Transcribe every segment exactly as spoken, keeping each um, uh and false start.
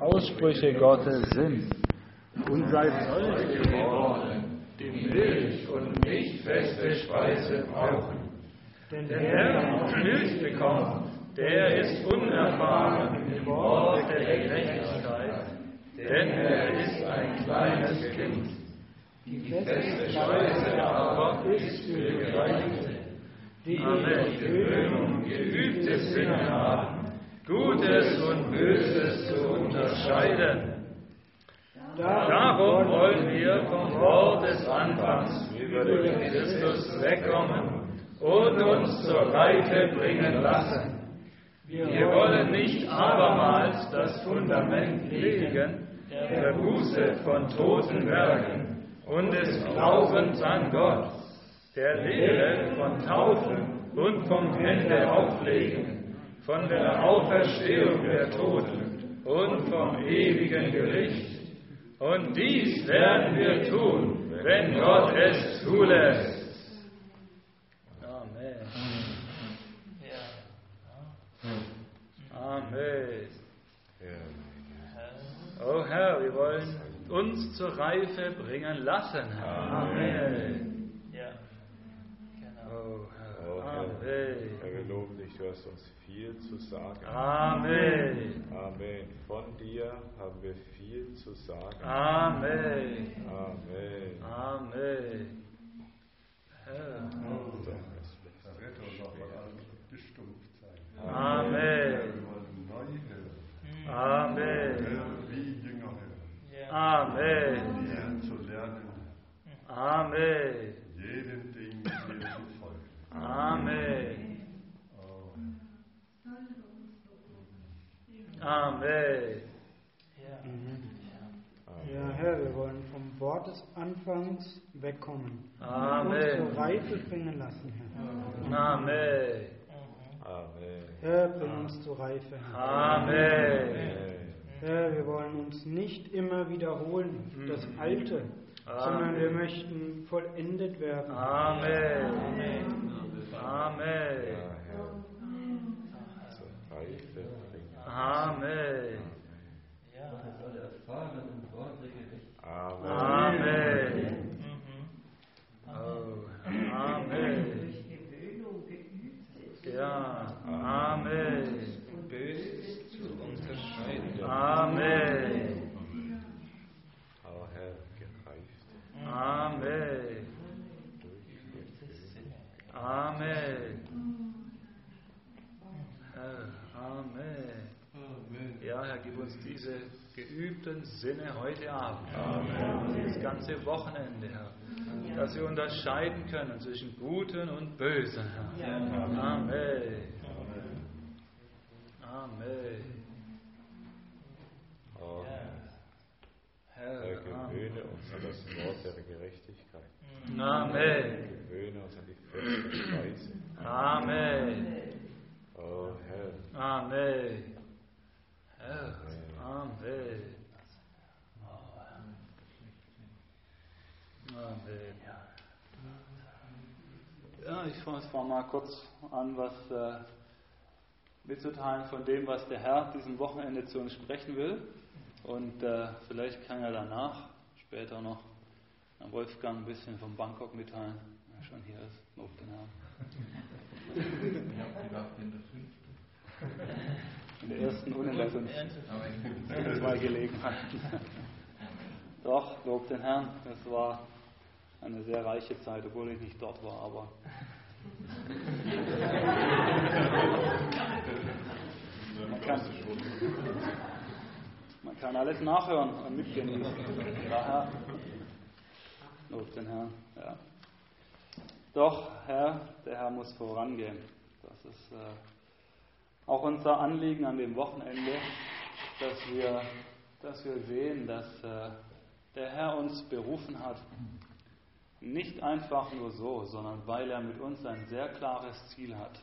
Aussprüche Gottes sind. Und seid solche geworden, die Milch und nicht feste Speise brauchen. Denn wer auch Milch bekommt, der ist unerfahren im Wort der Gerechtigkeit, denn er ist ein kleines Kind. Die feste Speise aber ist für Gereifte, die durch Gewöhnung geübte Sinne haben, Gutes und Böses zu unterscheiden. Darum wollen wir vom Wort des Anfangs über den Christus wegkommen und uns zur Reife bringen lassen. Wir wollen nicht abermals das Fundament legen, der Buße von toten Werken und des Glaubens an Gott, der Lehre von Taufen und vom Hände auflegen, von der Auferstehung der Toten und vom ewigen Gericht. Und dies werden wir tun, wenn Gott es zulässt. Amen. Amen. O Herr, wir wollen uns zur Reife bringen lassen, Herr. Amen. Ja. Genau. O Herr. Oh, Herr, Amen. Herr, wir loben dich, du hast uns viel zu sagen. Amen. Amen. Von dir haben wir viel zu sagen. Amen. Amen. Amen. Herr. Rette uns auch von allem gestumpft sein. Amen. Wir wollen neu hören. Amen. Hören wie Jünger hören. Amen. Die Herren zu lernen, Amen. jedem Ding dir zu folgen. Amen. Oh. Amen. Ja, Herr, wir wollen vom Wort des Anfangs wegkommen. Amen. Und zur Reife bringen lassen, Herr. Amen. Amen. Herr, bring uns zur Reife, Herr. Amen. Herr, wir wollen uns nicht immer wiederholen, das Alte, sondern wir möchten vollendet werden. Amen. Ja, Amen. Herr. Zur Reife bringen. Amen. Amen. Amen. Oh, Amen. Ja, Amen. Böses zu unterscheiden. Amen. Aber Herr, gereift Amen. Amen. Herr, Amen. Ja, Herr, gib uns diese geübten Sinne heute Abend. Amen. Dieses ganze Wochenende, Herr. Dass wir unterscheiden können zwischen Guten und Bösen, Herr. Amen. Amen. Oh, Herr, Herr, Amen. gewöhne uns an das Wort der Gerechtigkeit. Amen. Gewöhne uns an die feste Speise. Amen. Oh, Herr. Amen. Herr, Amen. Amen. Ja, ich fange mal kurz an, was äh, mitzuteilen von dem, was der Herr diesem Wochenende zu uns sprechen will. Und äh, vielleicht kann er danach, später noch, an Wolfgang ein bisschen von Bangkok mitteilen, wenn er schon hier ist. Lob den Herrn. Ich habe gedacht, in der fünften. In der ersten und in der fünften. Zwei Gelegenheiten. Doch, lob den Herrn. Es war eine sehr reiche Zeit, obwohl ich nicht dort war, aber man kann, man kann alles nachhören und mitgenießen. Daher, lob den Herrn. Ja. Doch, Herr, der Herr muss vorangehen. Das ist äh, auch unser Anliegen an dem Wochenende, dass wir, dass wir sehen, dass äh, der Herr uns berufen hat. Nicht einfach nur so, sondern weil er mit uns ein sehr klares Ziel hat.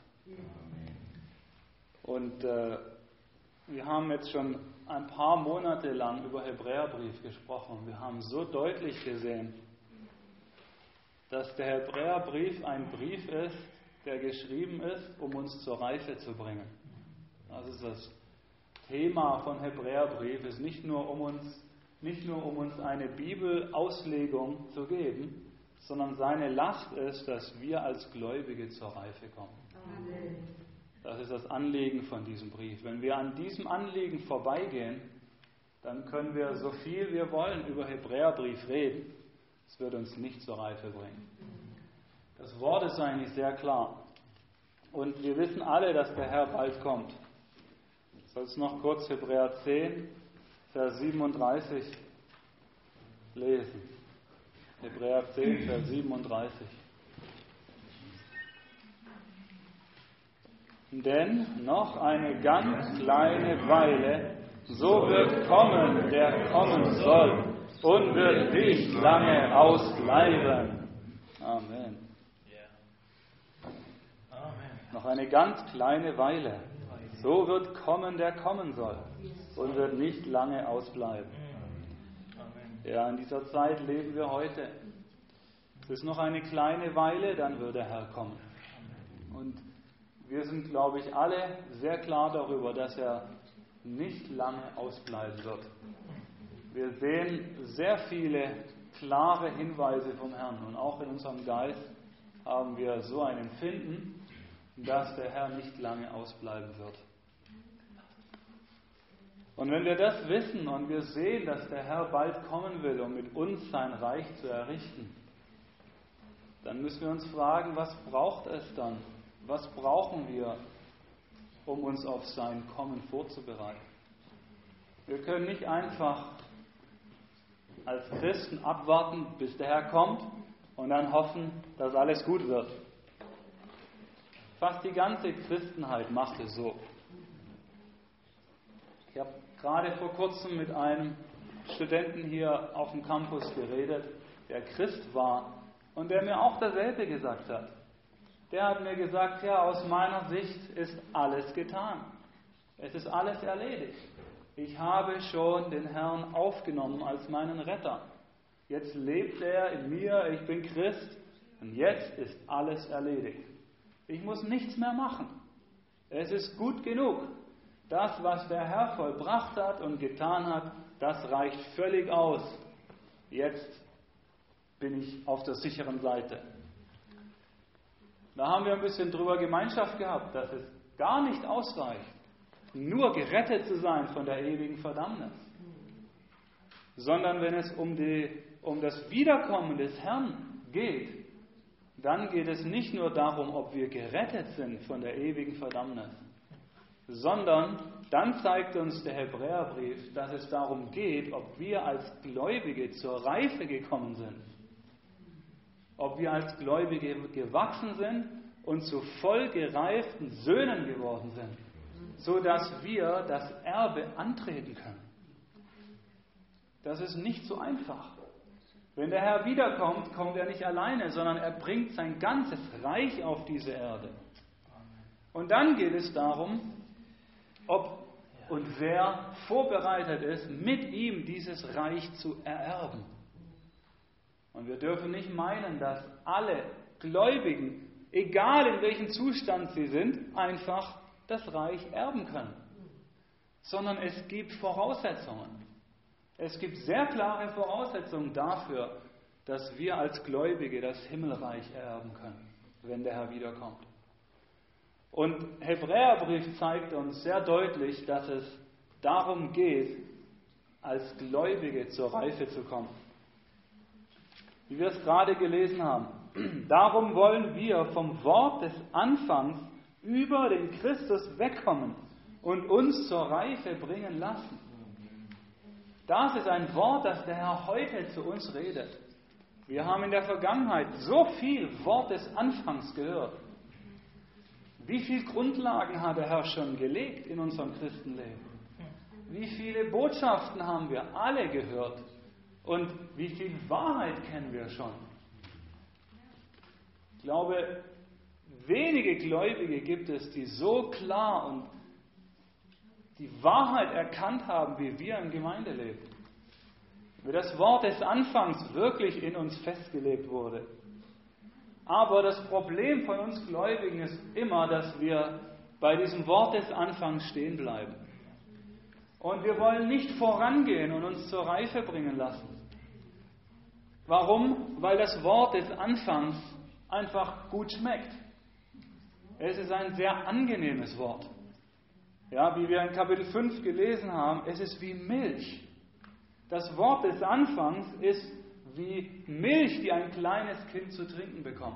Und äh, wir haben jetzt schon ein paar Monate lang über Hebräerbrief gesprochen. Wir haben so deutlich gesehen, dass der Hebräerbrief ein Brief ist, der geschrieben ist, um uns zur Reife zu bringen. Das ist das Thema von Hebräerbrief ist nicht nur um uns, nicht nur um uns eine Bibelauslegung zu geben, sondern seine Last ist, dass wir als Gläubige zur Reife kommen. Amen. Das ist das Anliegen von diesem Brief. Wenn wir an diesem Anliegen vorbeigehen, dann können wir so viel wir wollen über Hebräerbrief reden. Es wird uns nicht zur Reife bringen. Das Wort ist eigentlich sehr klar. Und wir wissen alle, dass der Herr bald kommt. Ich soll es noch kurz Hebräer zehn, Vers siebenunddreißig lesen. Hebräer zehn, Vers siebenunddreißig. Denn noch eine ganz kleine Weile, so wird kommen, der kommen soll, und wird nicht lange ausbleiben. Amen. Noch eine ganz kleine Weile, so wird kommen, der kommen soll, und wird nicht lange ausbleiben. Ja, in dieser Zeit leben wir heute. Es ist noch eine kleine Weile, dann wird der Herr kommen. Und wir sind, glaube ich, alle sehr klar darüber, dass er nicht lange ausbleiben wird. Wir sehen sehr viele klare Hinweise vom Herrn. Und auch in unserem Geist haben wir so ein Empfinden, dass der Herr nicht lange ausbleiben wird. Und wenn wir das wissen und wir sehen, dass der Herr bald kommen will, um mit uns sein Reich zu errichten, dann müssen wir uns fragen, was braucht es dann? Was brauchen wir, um uns auf sein Kommen vorzubereiten? Wir können nicht einfach als Christen abwarten, bis der Herr kommt und dann hoffen, dass alles gut wird. Fast die ganze Christenheit macht es so. Ich habe gerade vor kurzem mit einem Studenten hier auf dem Campus geredet, der Christ war und der mir auch dasselbe gesagt hat. Der hat mir gesagt, ja, aus meiner Sicht ist alles getan. Es ist alles erledigt. Ich habe schon den Herrn aufgenommen als meinen Retter. Jetzt lebt er in mir, ich bin Christ und jetzt ist alles erledigt. Ich muss nichts mehr machen. Es ist gut genug. Das, was der Herr vollbracht hat und getan hat, das reicht völlig aus. Jetzt bin ich auf der sicheren Seite. Da haben wir ein bisschen drüber Gemeinschaft gehabt, dass es gar nicht ausreicht, nur gerettet zu sein von der ewigen Verdammnis. Sondern wenn es um, die, um das Wiederkommen des Herrn geht, dann geht es nicht nur darum, ob wir gerettet sind von der ewigen Verdammnis, sondern dann zeigt uns der Hebräerbrief, dass es darum geht, ob wir als Gläubige zur Reife gekommen sind. Ob wir als Gläubige gewachsen sind und zu voll gereiften Söhnen geworden sind, so dass wir das Erbe antreten können. Das ist nicht so einfach. Wenn der Herr wiederkommt, kommt er nicht alleine, sondern er bringt sein ganzes Reich auf diese Erde. Und dann geht es darum, ob und wer vorbereitet ist, mit ihm dieses Reich zu ererben. Und wir dürfen nicht meinen, dass alle Gläubigen, egal in welchem Zustand sie sind, einfach das Reich erben können. Sondern es gibt Voraussetzungen. Es gibt sehr klare Voraussetzungen dafür, dass wir als Gläubige das Himmelreich erben können, wenn der Herr wiederkommt. Und Hebräerbrief zeigt uns sehr deutlich, dass es darum geht, als Gläubige zur Reife zu kommen. Wie wir es gerade gelesen haben. Darum wollen wir vom Wort des Anfangs über den Christus wegkommen und uns zur Reife bringen lassen. Das ist ein Wort, das der Herr heute zu uns redet. Wir haben in der Vergangenheit so viel Wort des Anfangs gehört. Wie viele Grundlagen hat der Herr schon gelegt in unserem Christenleben? Wie viele Botschaften haben wir alle gehört? Und wie viel Wahrheit kennen wir schon? Ich glaube, wenige Gläubige gibt es, die so klar und die Wahrheit erkannt haben, wie wir im Gemeindeleben. Wie das Wort des Anfangs wirklich in uns festgelegt wurde. Aber das Problem von uns Gläubigen ist immer, dass wir bei diesem Wort des Anfangs stehen bleiben. Und wir wollen nicht vorangehen und uns zur Reife bringen lassen. Warum? Weil das Wort des Anfangs einfach gut schmeckt. Es ist ein sehr angenehmes Wort. Ja, wie wir in Kapitel fünf gelesen haben, es ist wie Milch. Das Wort des Anfangs ist wie Milch, die ein kleines Kind zu trinken bekommt.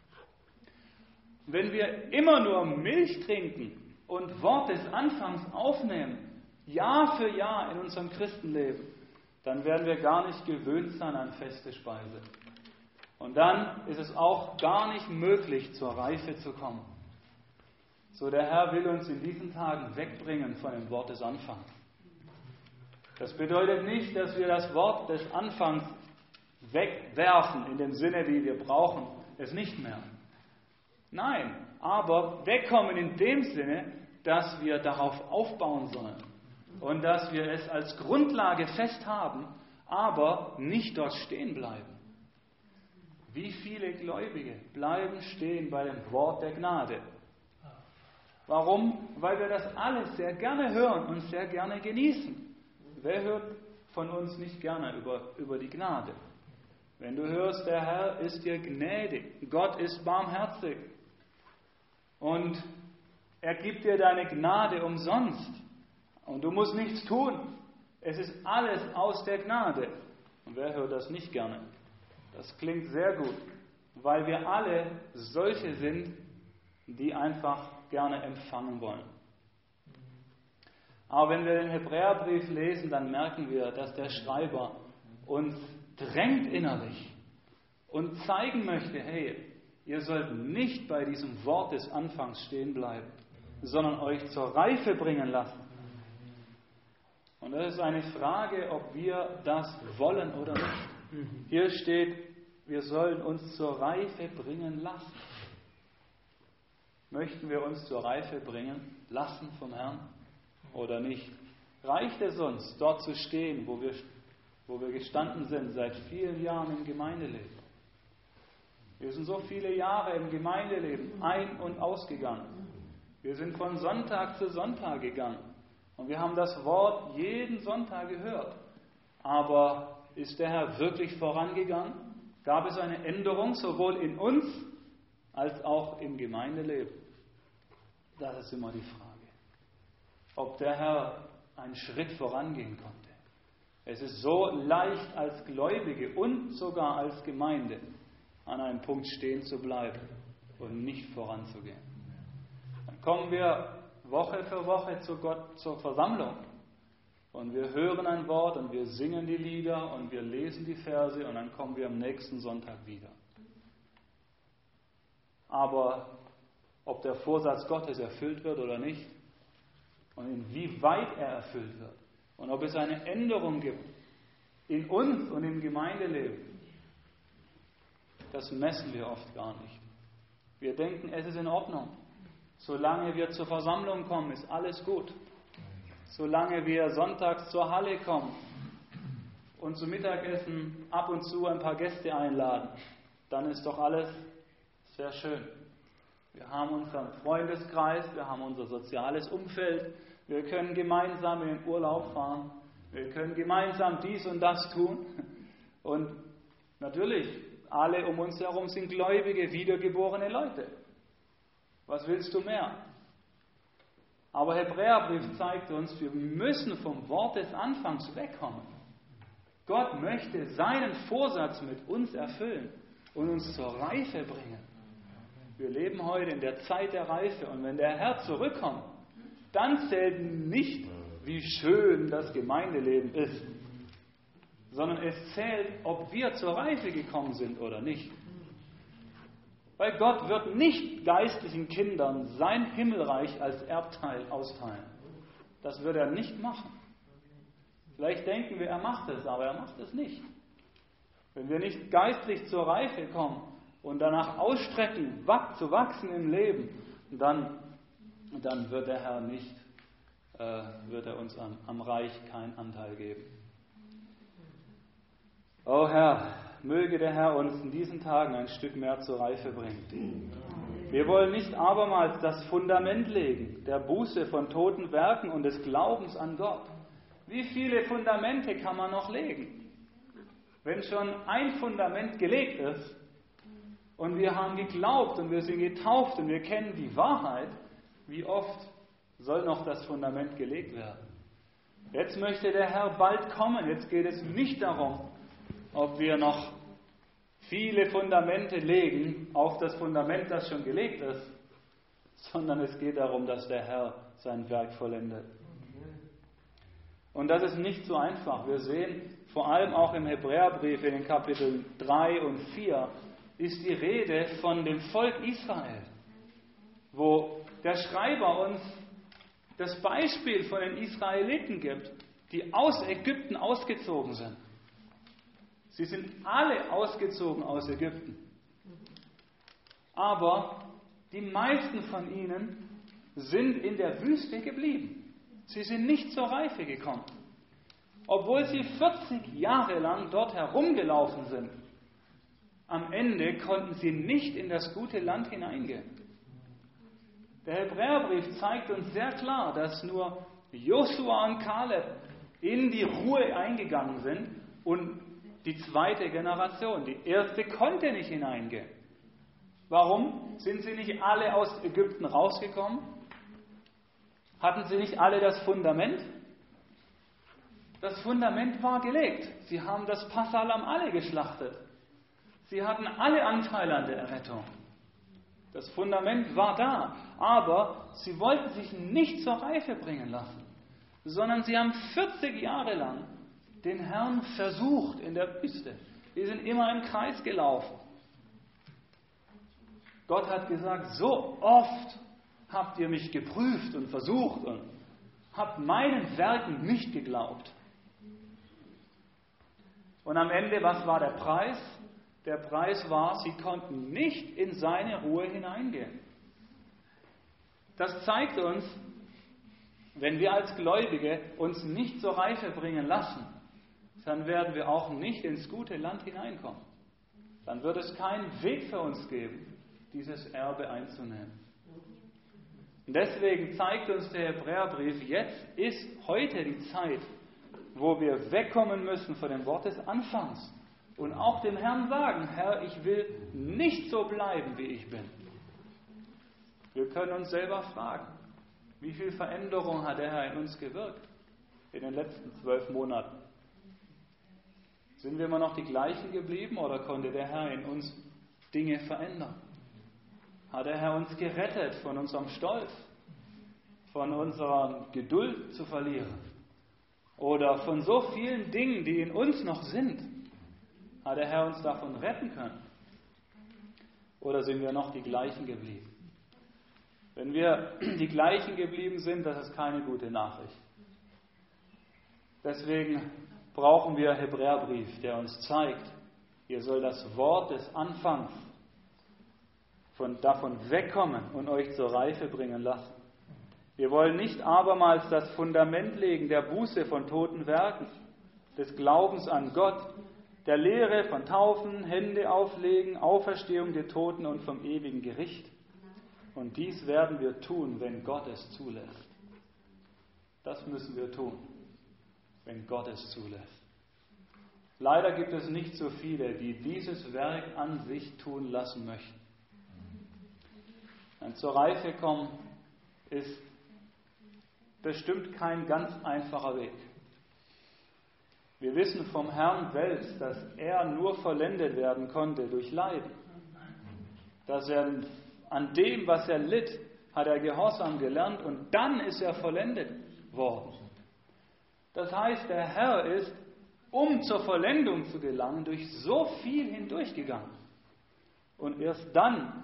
Wenn wir immer nur Milch trinken und Wort des Anfangs aufnehmen, Jahr für Jahr in unserem Christenleben, dann werden wir gar nicht gewöhnt sein an feste Speise. Und dann ist es auch gar nicht möglich, zur Reife zu kommen. So, der Herr will uns in diesen Tagen wegbringen von dem Wort des Anfangs. Das bedeutet nicht, dass wir das Wort des Anfangs wegwerfen, in dem Sinne, wie wir brauchen es nicht mehr. Nein, aber wegkommen in dem Sinne, dass wir darauf aufbauen sollen und dass wir es als Grundlage fest haben, aber nicht dort stehen bleiben. Wie viele Gläubige bleiben stehen bei dem Wort der Gnade? Warum? Weil wir das alles sehr gerne hören und sehr gerne genießen. Wer hört von uns nicht gerne über, über die Gnade? Wenn du hörst, der Herr ist dir gnädig, Gott ist barmherzig und er gibt dir deine Gnade umsonst und du musst nichts tun. Es ist alles aus der Gnade. Und wer hört das nicht gerne? Das klingt sehr gut, weil wir alle solche sind, die einfach gerne empfangen wollen. Aber wenn wir den Hebräerbrief lesen, dann merken wir, dass der Schreiber uns drängt innerlich und zeigen möchte, hey, ihr sollt nicht bei diesem Wort des Anfangs stehen bleiben, sondern euch zur Reife bringen lassen. Und das ist eine Frage, ob wir das wollen oder nicht. Hier steht, wir sollen uns zur Reife bringen lassen. Möchten wir uns zur Reife bringen lassen vom Herrn oder nicht? Reicht es uns, dort zu stehen, wo wir, wo wir gestanden sind, seit vielen Jahren im Gemeindeleben? Wir sind so viele Jahre im Gemeindeleben ein- und ausgegangen. Wir sind von Sonntag zu Sonntag gegangen. Und wir haben das Wort jeden Sonntag gehört. Aber ist der Herr wirklich vorangegangen? Gab es eine Änderung sowohl in uns als auch im Gemeindeleben? Das ist immer die Frage. Ob der Herr einen Schritt vorangehen konnte. Es ist so leicht als Gläubige und sogar als Gemeinde an einem Punkt stehen zu bleiben und nicht voranzugehen. Dann kommen wir Woche für Woche zu Gott, zur Versammlung und wir hören ein Wort und wir singen die Lieder und wir lesen die Verse und dann kommen wir am nächsten Sonntag wieder. Aber ob der Vorsatz Gottes erfüllt wird oder nicht und inwieweit er erfüllt wird und ob es eine Änderung gibt in uns und im Gemeindeleben, das messen wir oft gar nicht. Wir denken, es ist in Ordnung. Solange wir zur Versammlung kommen, ist alles gut. Solange wir sonntags zur Halle kommen und zum Mittagessen ab und zu ein paar Gäste einladen, dann ist doch alles sehr schön. Wir haben unseren Freundeskreis, wir haben unser soziales Umfeld, wir können gemeinsam in den Urlaub fahren, wir können gemeinsam dies und das tun. Und natürlich, alle um uns herum sind gläubige, wiedergeborene Leute. Was willst du mehr? Aber Hebräerbrief zeigt uns, wir müssen vom Wort des Anfangs wegkommen. Gott möchte seinen Vorsatz mit uns erfüllen und uns zur Reife bringen. Wir leben heute in der Zeit der Reife und wenn der Herr zurückkommt, dann zählt nicht, wie schön das Gemeindeleben ist, sondern es zählt, ob wir zur Reife gekommen sind oder nicht. Weil Gott wird nicht geistlichen Kindern sein Himmelreich als Erbteil austeilen. Das wird er nicht machen. Vielleicht denken wir, er macht es, aber er macht es nicht. Wenn wir nicht geistlich zur Reife kommen und danach ausstrecken, zu wachsen im Leben, dann, dann wird der Herr nicht, äh, wird er uns am, am Reich keinen Anteil geben. O Herr, möge der Herr uns in diesen Tagen ein Stück mehr zur Reife bringen. Wir wollen nicht abermals das Fundament legen, der Buße von toten Werken und des Glaubens an Gott. Wie viele Fundamente kann man noch legen? Wenn schon ein Fundament gelegt ist und wir haben geglaubt und wir sind getauft und wir kennen die Wahrheit, wie oft soll noch das Fundament gelegt werden? Jetzt möchte der Herr bald kommen. Jetzt geht es nicht darum, ob wir noch viele Fundamente legen auf das Fundament, das schon gelegt ist, sondern es geht darum, dass der Herr sein Werk vollendet. Und das ist nicht so einfach. Wir sehen vor allem auch im Hebräerbrief in den Kapiteln drei und vier ist die Rede von dem Volk Israel, wo der Schreiber uns das Beispiel von den Israeliten gibt, die aus Ägypten ausgezogen sind. Sie sind alle ausgezogen aus Ägypten. Aber die meisten von ihnen sind in der Wüste geblieben. Sie sind nicht zur Reife gekommen. Obwohl sie vierzig Jahre lang dort herumgelaufen sind. Am Ende konnten sie nicht in das gute Land hineingehen. Der Hebräerbrief zeigt uns sehr klar, dass nur Josua und Kaleb in die Ruhe eingegangen sind und die zweite Generation, die erste, konnte nicht hineingehen. Warum? Sind sie nicht alle aus Ägypten rausgekommen? Hatten sie nicht alle das Fundament? Das Fundament war gelegt. Sie haben das Passalam alle geschlachtet. Sie hatten alle Anteil an der Errettung. Das Fundament war da, aber sie wollten sich nicht zur Reife bringen lassen, sondern sie haben vierzig Jahre lang den Herrn versucht in der Wüste. Die sind immer im Kreis gelaufen. Gott hat gesagt, so oft habt ihr mich geprüft und versucht und habt meinen Werken nicht geglaubt. Und am Ende, was war der Preis? Der Preis war, sie konnten nicht in seine Ruhe hineingehen. Das zeigt uns, wenn wir als Gläubige uns nicht zur Reife bringen lassen, dann werden wir auch nicht ins gute Land hineinkommen. Dann wird es keinen Weg für uns geben, dieses Erbe einzunehmen. Und deswegen zeigt uns der Hebräerbrief, jetzt ist heute die Zeit, wo wir wegkommen müssen von dem Wort des Anfangs und auch dem Herrn sagen, Herr, ich will nicht so bleiben, wie ich bin. Wir können uns selber fragen, wie viel Veränderung hat der Herr in uns gewirkt in den letzten zwölf Monaten? Sind wir immer noch die gleichen geblieben oder konnte der Herr in uns Dinge verändern? Hat der Herr uns gerettet von unserem Stolz, von unserer Geduld zu verlieren oder von so vielen Dingen, die in uns noch sind? Hat der Herr uns davon retten können? Oder sind wir noch die gleichen geblieben? Wenn wir die gleichen geblieben sind, das ist keine gute Nachricht. Deswegen brauchen wir Hebräerbrief, der uns zeigt, ihr soll das Wort des Anfangs von, davon wegkommen und euch zur Reife bringen lassen. Wir wollen nicht abermals das Fundament legen der Buße von toten Werken, des Glaubens an Gott, der Lehre von Taufen, Hände auflegen, Auferstehung der Toten und vom ewigen Gericht. Und dies werden wir tun, wenn Gott es zulässt. Das müssen wir tun, wenn Gott es zulässt. Leider gibt es nicht so viele, die dieses Werk an sich tun lassen möchten. Ein zur Reife kommen ist bestimmt kein ganz einfacher Weg. Wir wissen vom Herrn selbst, dass er nur vollendet werden konnte durch Leiden. Dass er an dem, was er litt, hat er Gehorsam gelernt und dann ist er vollendet worden. Das heißt, der Herr ist, um zur Vollendung zu gelangen, durch so viel hindurchgegangen. Und erst dann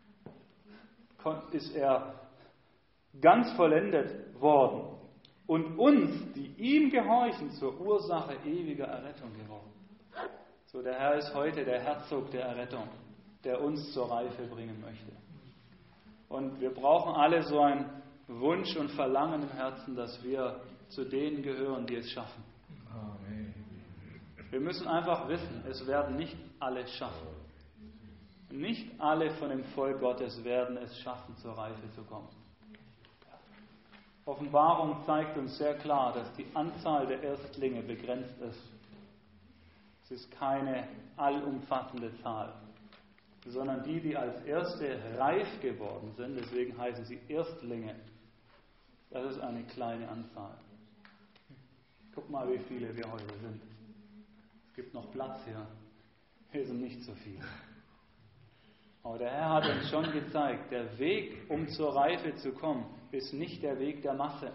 ist er ganz vollendet worden und uns, die ihm gehorchen, zur Ursache ewiger Errettung geworden. So, der Herr ist heute der Herzog der Errettung, der uns zur Reife bringen möchte. Und wir brauchen alle so einen Wunsch und Verlangen im Herzen, dass wir zu denen gehören, die es schaffen. Amen. Wir müssen einfach wissen, es werden nicht alle schaffen. Nicht alle von dem Volk Gottes werden es schaffen, zur Reife zu kommen. Offenbarung zeigt uns sehr klar, dass die Anzahl der Erstlinge begrenzt ist. Es ist keine allumfassende Zahl, sondern die, die als Erste reif geworden sind, deswegen heißen sie Erstlinge, das ist eine kleine Anzahl. Guck mal, wie viele wir heute sind. Es gibt noch Platz hier. Wir sind nicht so viele. Aber der Herr hat uns schon gezeigt, der Weg, um zur Reife zu kommen, ist nicht der Weg der Masse.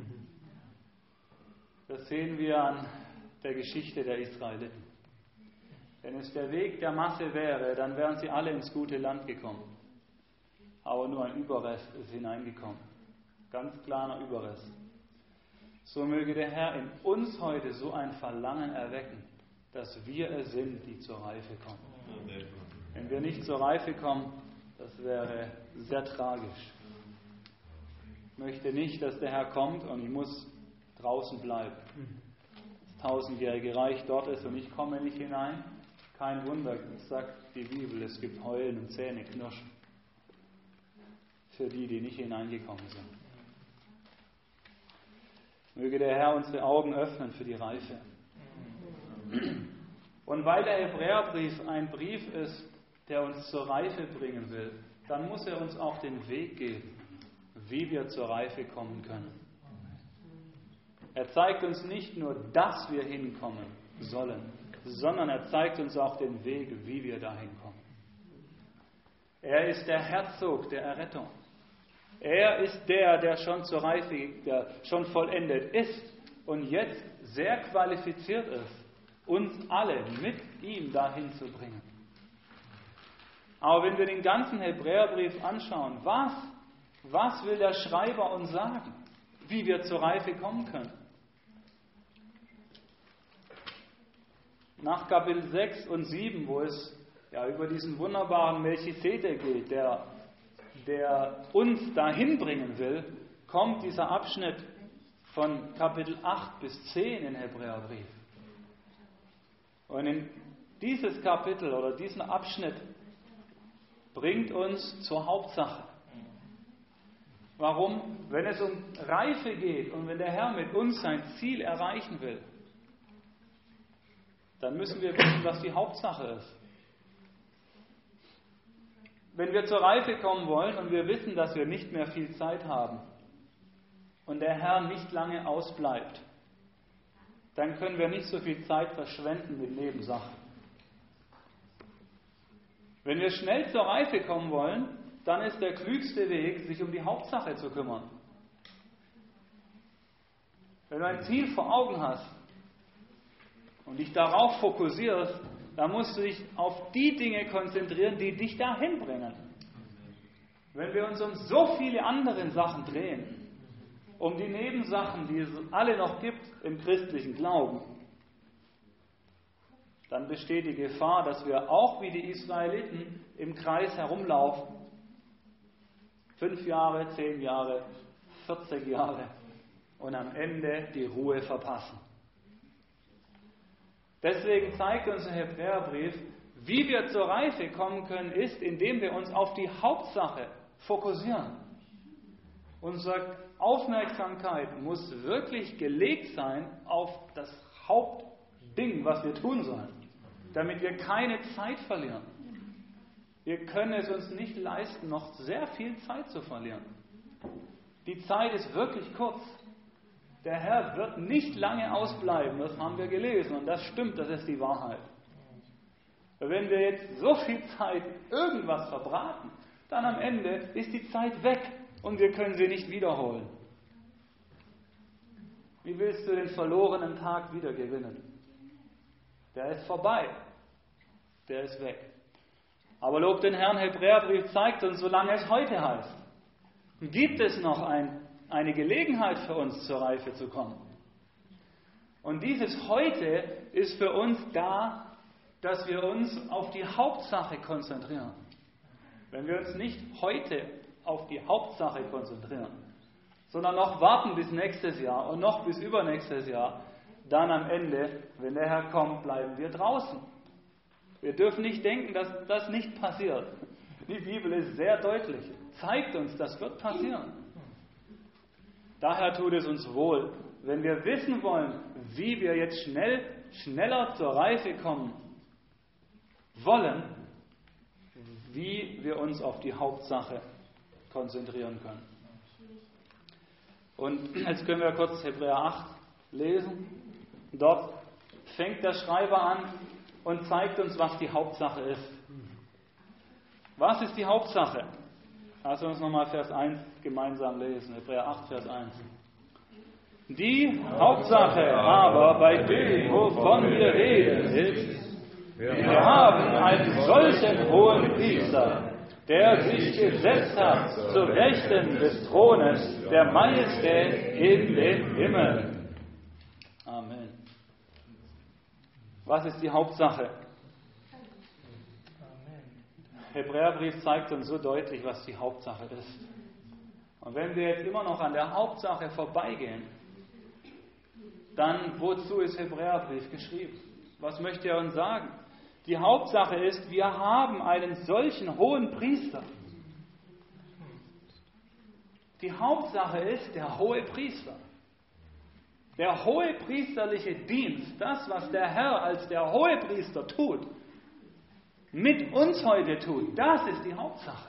Das sehen wir an der Geschichte der Israeliten. Wenn es der Weg der Masse wäre, dann wären sie alle ins gute Land gekommen. Aber nur ein Überrest ist hineingekommen. Ganz kleiner Überrest. So möge der Herr in uns heute so ein Verlangen erwecken, dass wir es sind, die zur Reife kommen. Wenn wir nicht zur Reife kommen, das wäre sehr tragisch. Ich möchte nicht, dass der Herr kommt und ich muss draußen bleiben. Das tausendjährige Reich dort ist und ich komme nicht hinein. Kein Wunder, sagt die Bibel, es gibt Heulen und Zähneknirschen für die, die nicht hineingekommen sind. Möge der Herr unsere Augen öffnen für die Reife. Und weil der Hebräerbrief ein Brief ist, der uns zur Reife bringen will, dann muss er uns auch den Weg geben, wie wir zur Reife kommen können. Er zeigt uns nicht nur, dass wir hinkommen sollen, sondern er zeigt uns auch den Weg, wie wir dahin kommen. Er ist der Herzog der Errettung. Er ist der, der schon zur Reife, der schon vollendet ist und jetzt sehr qualifiziert ist, uns alle mit ihm dahin zu bringen. Aber wenn wir den ganzen Hebräerbrief anschauen, was, was will der Schreiber uns sagen, wie wir zur Reife kommen können? Nach Kapitel sechs und sieben, wo es ja über diesen wunderbaren Melchisedek geht, der, der uns dahin bringen will, kommt dieser Abschnitt von Kapitel acht bis zehn in Hebräerbrief. Und in dieses Kapitel oder diesen Abschnitt bringt uns zur Hauptsache. Warum? Wenn es um Reife geht und wenn der Herr mit uns sein Ziel erreichen will, dann müssen wir wissen, was die Hauptsache ist. Wenn wir zur Reife kommen wollen und wir wissen, dass wir nicht mehr viel Zeit haben und der Herr nicht lange ausbleibt, dann können wir nicht so viel Zeit verschwenden mit Nebensachen. Wenn wir schnell zur Reife kommen wollen, dann ist der klügste Weg, sich um die Hauptsache zu kümmern. Wenn du ein Ziel vor Augen hast und dich darauf fokussierst, dann musst du dich auf die Dinge konzentrieren, die dich dahin bringen. Wenn wir uns um so viele andere Sachen drehen, um die Nebensachen, die es alle noch gibt im christlichen Glauben, dann besteht die Gefahr, dass wir auch wie die Israeliten im Kreis herumlaufen. Fünf Jahre, zehn Jahre, vierzig Jahre und am Ende die Ruhe verpassen. Deswegen zeigt uns der Hebräerbrief, wie wir zur Reife kommen können, ist, indem wir uns auf die Hauptsache fokussieren. Unsere Aufmerksamkeit muss wirklich gelegt sein auf das Hauptding, was wir tun sollen, damit wir keine Zeit verlieren. Wir können es uns nicht leisten, noch sehr viel Zeit zu verlieren. Die Zeit ist wirklich kurz. Der Herr wird nicht lange ausbleiben, das haben wir gelesen und das stimmt, das ist die Wahrheit. Wenn wir jetzt so viel Zeit irgendwas verbraten, dann am Ende ist die Zeit weg und wir können sie nicht wiederholen. Wie willst du den verlorenen Tag wieder gewinnen? Der ist vorbei, der ist weg. Aber lob den Herrn, Hebräerbrief zeigt uns, solange es heute heißt, gibt es noch ein eine Gelegenheit für uns, zur Reife zu kommen. Und dieses Heute ist für uns da, dass wir uns auf die Hauptsache konzentrieren. Wenn wir uns nicht heute auf die Hauptsache konzentrieren, sondern noch warten bis nächstes Jahr und noch bis übernächstes Jahr, dann am Ende, wenn der Herr kommt, bleiben wir draußen. Wir dürfen nicht denken, dass das nicht passiert. Die Bibel ist sehr deutlich, zeigt uns, das wird passieren. Daher tut es uns wohl, wenn wir wissen wollen, wie wir jetzt schnell, schneller zur Reife kommen wollen, wie wir uns auf die Hauptsache konzentrieren können. Und jetzt können wir kurz Hebräer acht lesen. Dort fängt der Schreiber an und zeigt uns, was die Hauptsache ist. Was ist die Hauptsache? Lass uns nochmal Vers eins gemeinsam lesen. Hebräer acht, Vers eins. Die Hauptsache aber bei dem, wovon wir reden, ist, wir haben einen solchen hohen Priester, der sich gesetzt hat zu Rechten des Thrones der Majestät in den Himmel. Amen. Was ist die Hauptsache? Hebräerbrief zeigt uns so deutlich, was die Hauptsache ist. Und wenn wir jetzt immer noch an der Hauptsache vorbeigehen, dann wozu ist Hebräerbrief geschrieben? Was möchte er uns sagen? Die Hauptsache ist, wir haben einen solchen hohen Priester. Die Hauptsache ist der hohe Priester. Der hohe priesterliche Dienst, das, was der Herr als der hohe Priester tut, mit uns heute tut, das ist die Hauptsache.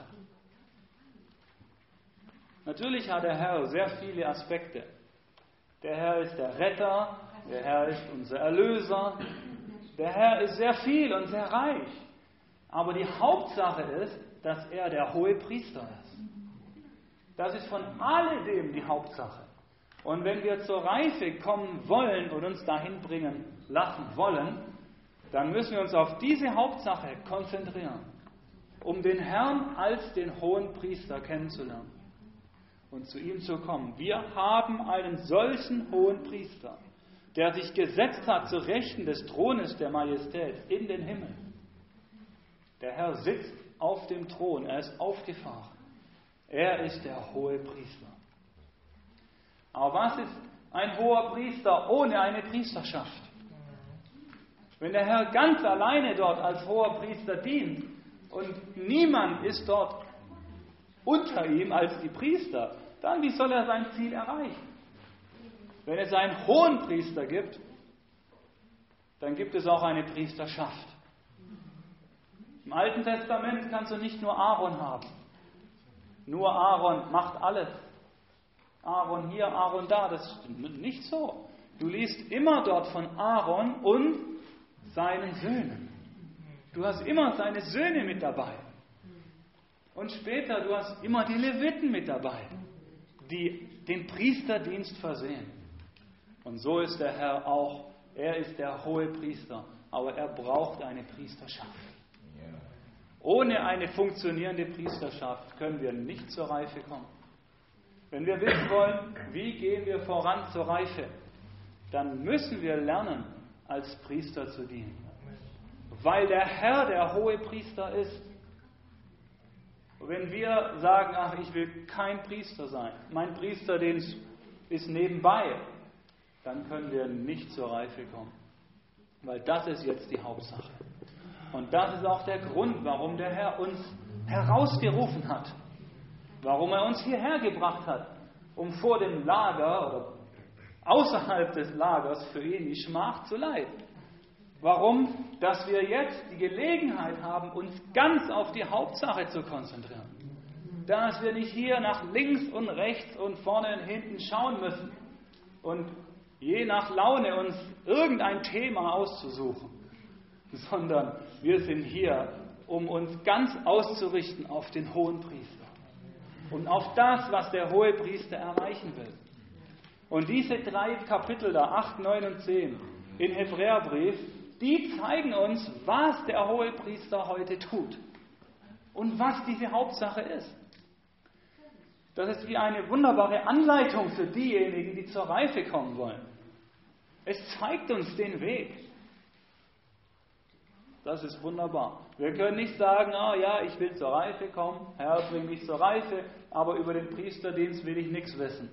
Natürlich hat der Herr sehr viele Aspekte. Der Herr ist der Retter, der Herr ist unser Erlöser, der Herr ist sehr viel und sehr reich. Aber die Hauptsache ist, dass er der hohe Priester ist. Das ist von alledem die Hauptsache. Und wenn wir zur Reife kommen wollen und uns dahin bringen lassen wollen, dann müssen wir uns auf diese Hauptsache konzentrieren, um den Herrn als den hohen Priester kennenzulernen und zu ihm zu kommen. Wir haben einen solchen hohen Priester, der sich gesetzt hat zu Rechten des Thrones der Majestät in den Himmel. Der Herr sitzt auf dem Thron, er ist aufgefahren. Er ist der hohe Priester. Aber was ist ein hoher Priester ohne eine Priesterschaft? Wenn der Herr ganz alleine dort als hoher Priester dient und niemand ist dort unter ihm als die Priester, dann wie soll er sein Ziel erreichen? Wenn es einen hohen Priester gibt, dann gibt es auch eine Priesterschaft. Im Alten Testament kannst du nicht nur Aaron haben. Nur Aaron macht alles. Aaron hier, Aaron da, das ist nicht so. Du liest immer dort von Aaron und seinen Söhnen. Du hast immer seine Söhne mit dabei. Und später, du hast immer die Leviten mit dabei, die den Priesterdienst versehen. Und so ist der Herr auch. Er ist der hohe Priester, aber er braucht eine Priesterschaft. Ohne eine funktionierende Priesterschaft können wir nicht zur Reife kommen. Wenn wir wissen wollen, wie gehen wir voran zur Reife, dann müssen wir lernen, als Priester zu dienen. Weil der Herr der hohe Priester ist. Und wenn wir sagen, ach, ich will kein Priester sein, mein Priesterdienst ist nebenbei, dann können wir nicht zur Reife kommen. Weil das ist jetzt die Hauptsache. Und das ist auch der Grund, warum der Herr uns herausgerufen hat. Warum er uns hierher gebracht hat, um vor dem Lager oder außerhalb des Lagers für ihn die Schmach zu leiden. Warum? Dass wir jetzt die Gelegenheit haben, uns ganz auf die Hauptsache zu konzentrieren. Dass wir nicht hier nach links und rechts und vorne und hinten schauen müssen und je nach Laune uns irgendein Thema auszusuchen, sondern wir sind hier, um uns ganz auszurichten auf den hohen Priester und auf das, was der hohe Priester erreichen will. Und diese drei Kapitel da, acht, neun und zehn, in Hebräerbrief, die zeigen uns, was der hohe Priester heute tut und was diese Hauptsache ist. Das ist wie eine wunderbare Anleitung für diejenigen, die zur Reife kommen wollen. Es zeigt uns den Weg. Das ist wunderbar. Wir können nicht sagen, oh ja, ich will zur Reife kommen, Herr, bring mich zur Reife, aber über den Priesterdienst will ich nichts wissen.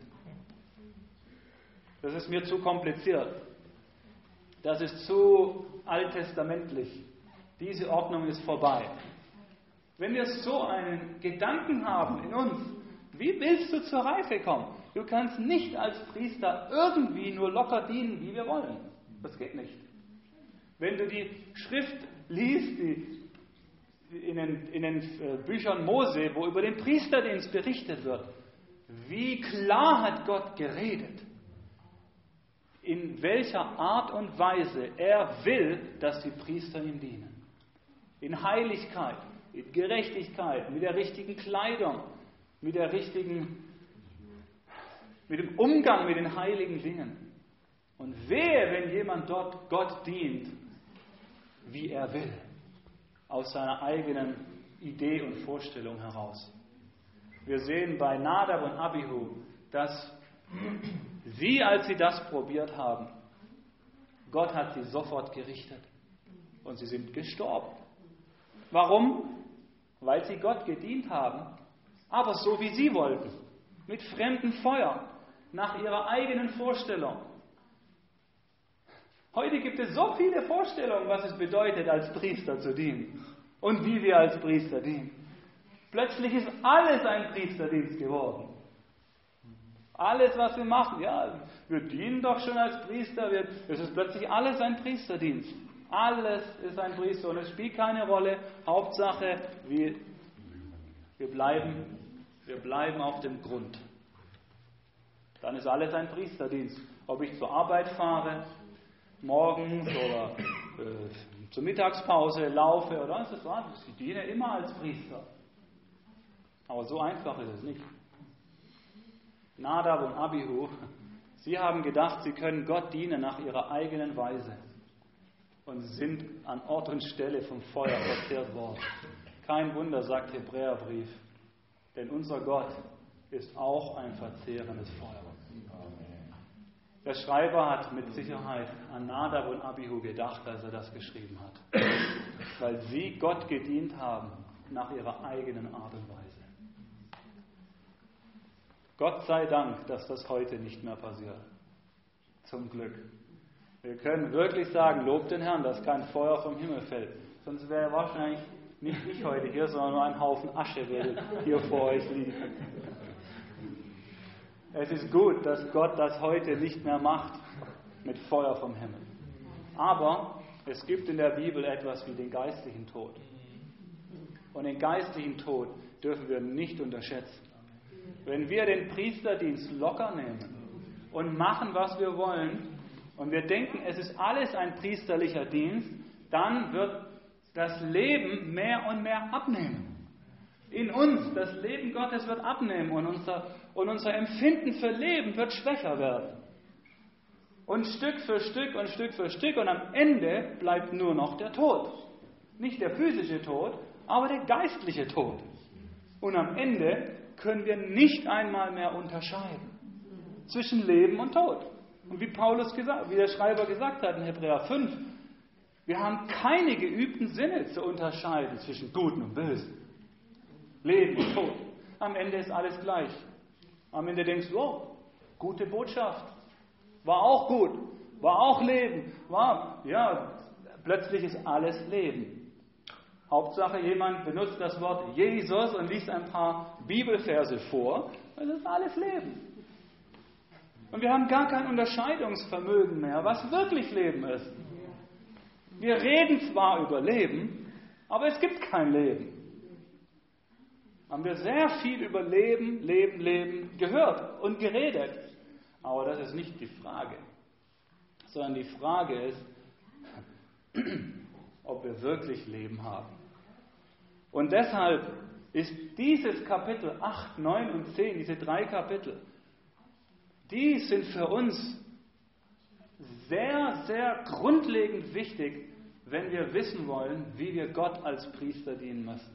Das ist mir zu kompliziert. Das ist zu alttestamentlich. Diese Ordnung ist vorbei. Wenn wir so einen Gedanken haben in uns, wie willst du zur Reife kommen? Du kannst nicht als Priester irgendwie nur locker dienen, wie wir wollen. Das geht nicht. Wenn du die Schrift liest, die in den, in den Büchern Mose, wo über den Priesterdienst berichtet wird, wie klar hat Gott geredet, in welcher Art und Weise er will, dass die Priester ihm dienen. In Heiligkeit, in Gerechtigkeit, mit der richtigen Kleidung, mit der richtigen, mit dem Umgang mit den heiligen Dingen. Und wehe, wenn jemand dort Gott dient, wie er will, aus seiner eigenen Idee und Vorstellung heraus. Wir sehen bei Nadab und Abihu, dass sie, als sie das probiert haben, Gott hat sie sofort gerichtet und sie sind gestorben. Warum? Weil sie Gott gedient haben, aber so wie sie wollten, mit fremdem Feuer, nach ihrer eigenen Vorstellung. Heute gibt es so viele Vorstellungen, was es bedeutet, als Priester zu dienen und wie wir als Priester dienen. Plötzlich ist alles ein Priesterdienst geworden. Alles, was wir machen, ja, wir dienen doch schon als Priester, wir, es ist plötzlich alles ein Priesterdienst. Alles ist ein Priester und es spielt keine Rolle. Hauptsache, wir, wir, bleiben, wir bleiben auf dem Grund. Dann ist alles ein Priesterdienst. Ob ich zur Arbeit fahre, morgens oder äh, zur Mittagspause laufe oder was ist das? Ich diene immer als Priester. Aber so einfach ist es nicht. Nadab und Abihu, sie haben gedacht, sie können Gott dienen nach ihrer eigenen Weise und sind an Ort und Stelle vom Feuer verzehrt worden. Kein Wunder, sagt Hebräerbrief, denn unser Gott ist auch ein verzehrendes Feuer. Der Schreiber hat mit Sicherheit an Nadab und Abihu gedacht, als er das geschrieben hat, weil sie Gott gedient haben nach ihrer eigenen Art und Weise. Gott sei Dank, dass das heute nicht mehr passiert. Zum Glück. Wir können wirklich sagen, lobt den Herrn, dass kein Feuer vom Himmel fällt. Sonst wäre wahrscheinlich nicht ich heute hier, sondern nur ein Haufen Asche würde hier vor euch liegen. Es ist gut, dass Gott das heute nicht mehr macht mit Feuer vom Himmel. Aber es gibt in der Bibel etwas wie den geistlichen Tod. Und den geistlichen Tod dürfen wir nicht unterschätzen. Wenn wir den Priesterdienst locker nehmen und machen, was wir wollen, und wir denken, es ist alles ein priesterlicher Dienst, dann wird das Leben mehr und mehr abnehmen. In uns, das Leben Gottes wird abnehmen und unser, und unser Empfinden für Leben wird schwächer werden. Und Stück für Stück und Stück für Stück und am Ende bleibt nur noch der Tod. Nicht der physische Tod, aber der geistliche Tod. Und am Ende können wir nicht einmal mehr unterscheiden zwischen Leben und Tod. Und wie Paulus gesagt, wie der Schreiber gesagt hat in Hebräer fünf, wir haben keine geübten Sinne zu unterscheiden zwischen Guten und Bösen. Leben und Tod. Am Ende ist alles gleich. Am Ende denkst du, oh, gute Botschaft. War auch gut. War auch Leben. War, ja, plötzlich ist alles Leben. Hauptsache, jemand benutzt das Wort Jesus und liest ein paar Bibelverse vor. Das ist alles Leben. Und wir haben gar kein Unterscheidungsvermögen mehr, was wirklich Leben ist. Wir reden zwar über Leben, aber es gibt kein Leben. Haben wir sehr viel über Leben, Leben, Leben gehört und geredet. Aber das ist nicht die Frage. Sondern die Frage ist, ob wir wirklich Leben haben. Und deshalb ist dieses Kapitel acht, neun und zehn, diese drei Kapitel, die sind für uns sehr, sehr grundlegend wichtig, wenn wir wissen wollen, wie wir Gott als Priester dienen müssen.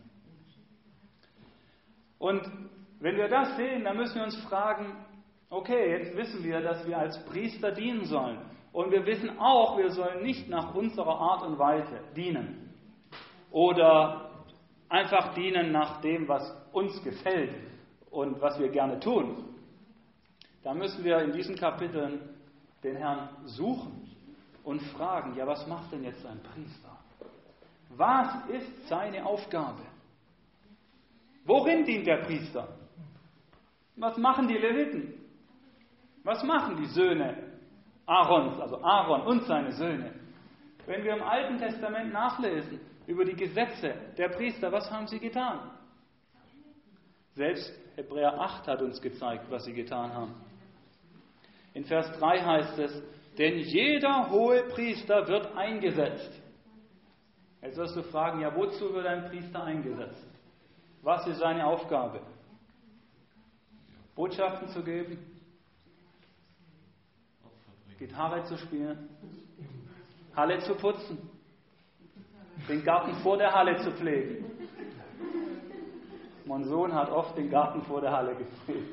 Und wenn wir das sehen, dann müssen wir uns fragen, okay, jetzt wissen wir, dass wir als Priester dienen sollen. Und wir wissen auch, wir sollen nicht nach unserer Art und Weise dienen. Oder einfach dienen nach dem, was uns gefällt und was wir gerne tun. Da müssen wir in diesen Kapiteln den Herrn suchen und fragen, ja, was macht denn jetzt ein Priester? Was ist seine Aufgabe? Worin dient der Priester? Was machen die Leviten? Was machen die Söhne Aarons, also Aaron und seine Söhne? Wenn wir im Alten Testament nachlesen über die Gesetze der Priester, was haben sie getan? Selbst Hebräer acht hat uns gezeigt, was sie getan haben. In Vers drei heißt es, denn jeder hohe Priester wird eingesetzt. Jetzt wirst du fragen, ja, wozu wird ein Priester eingesetzt? Was ist seine Aufgabe? Botschaften zu geben? Gitarre zu spielen? Halle zu putzen? Den Garten vor der Halle zu pflegen? Mein Sohn hat oft den Garten vor der Halle gepflegt.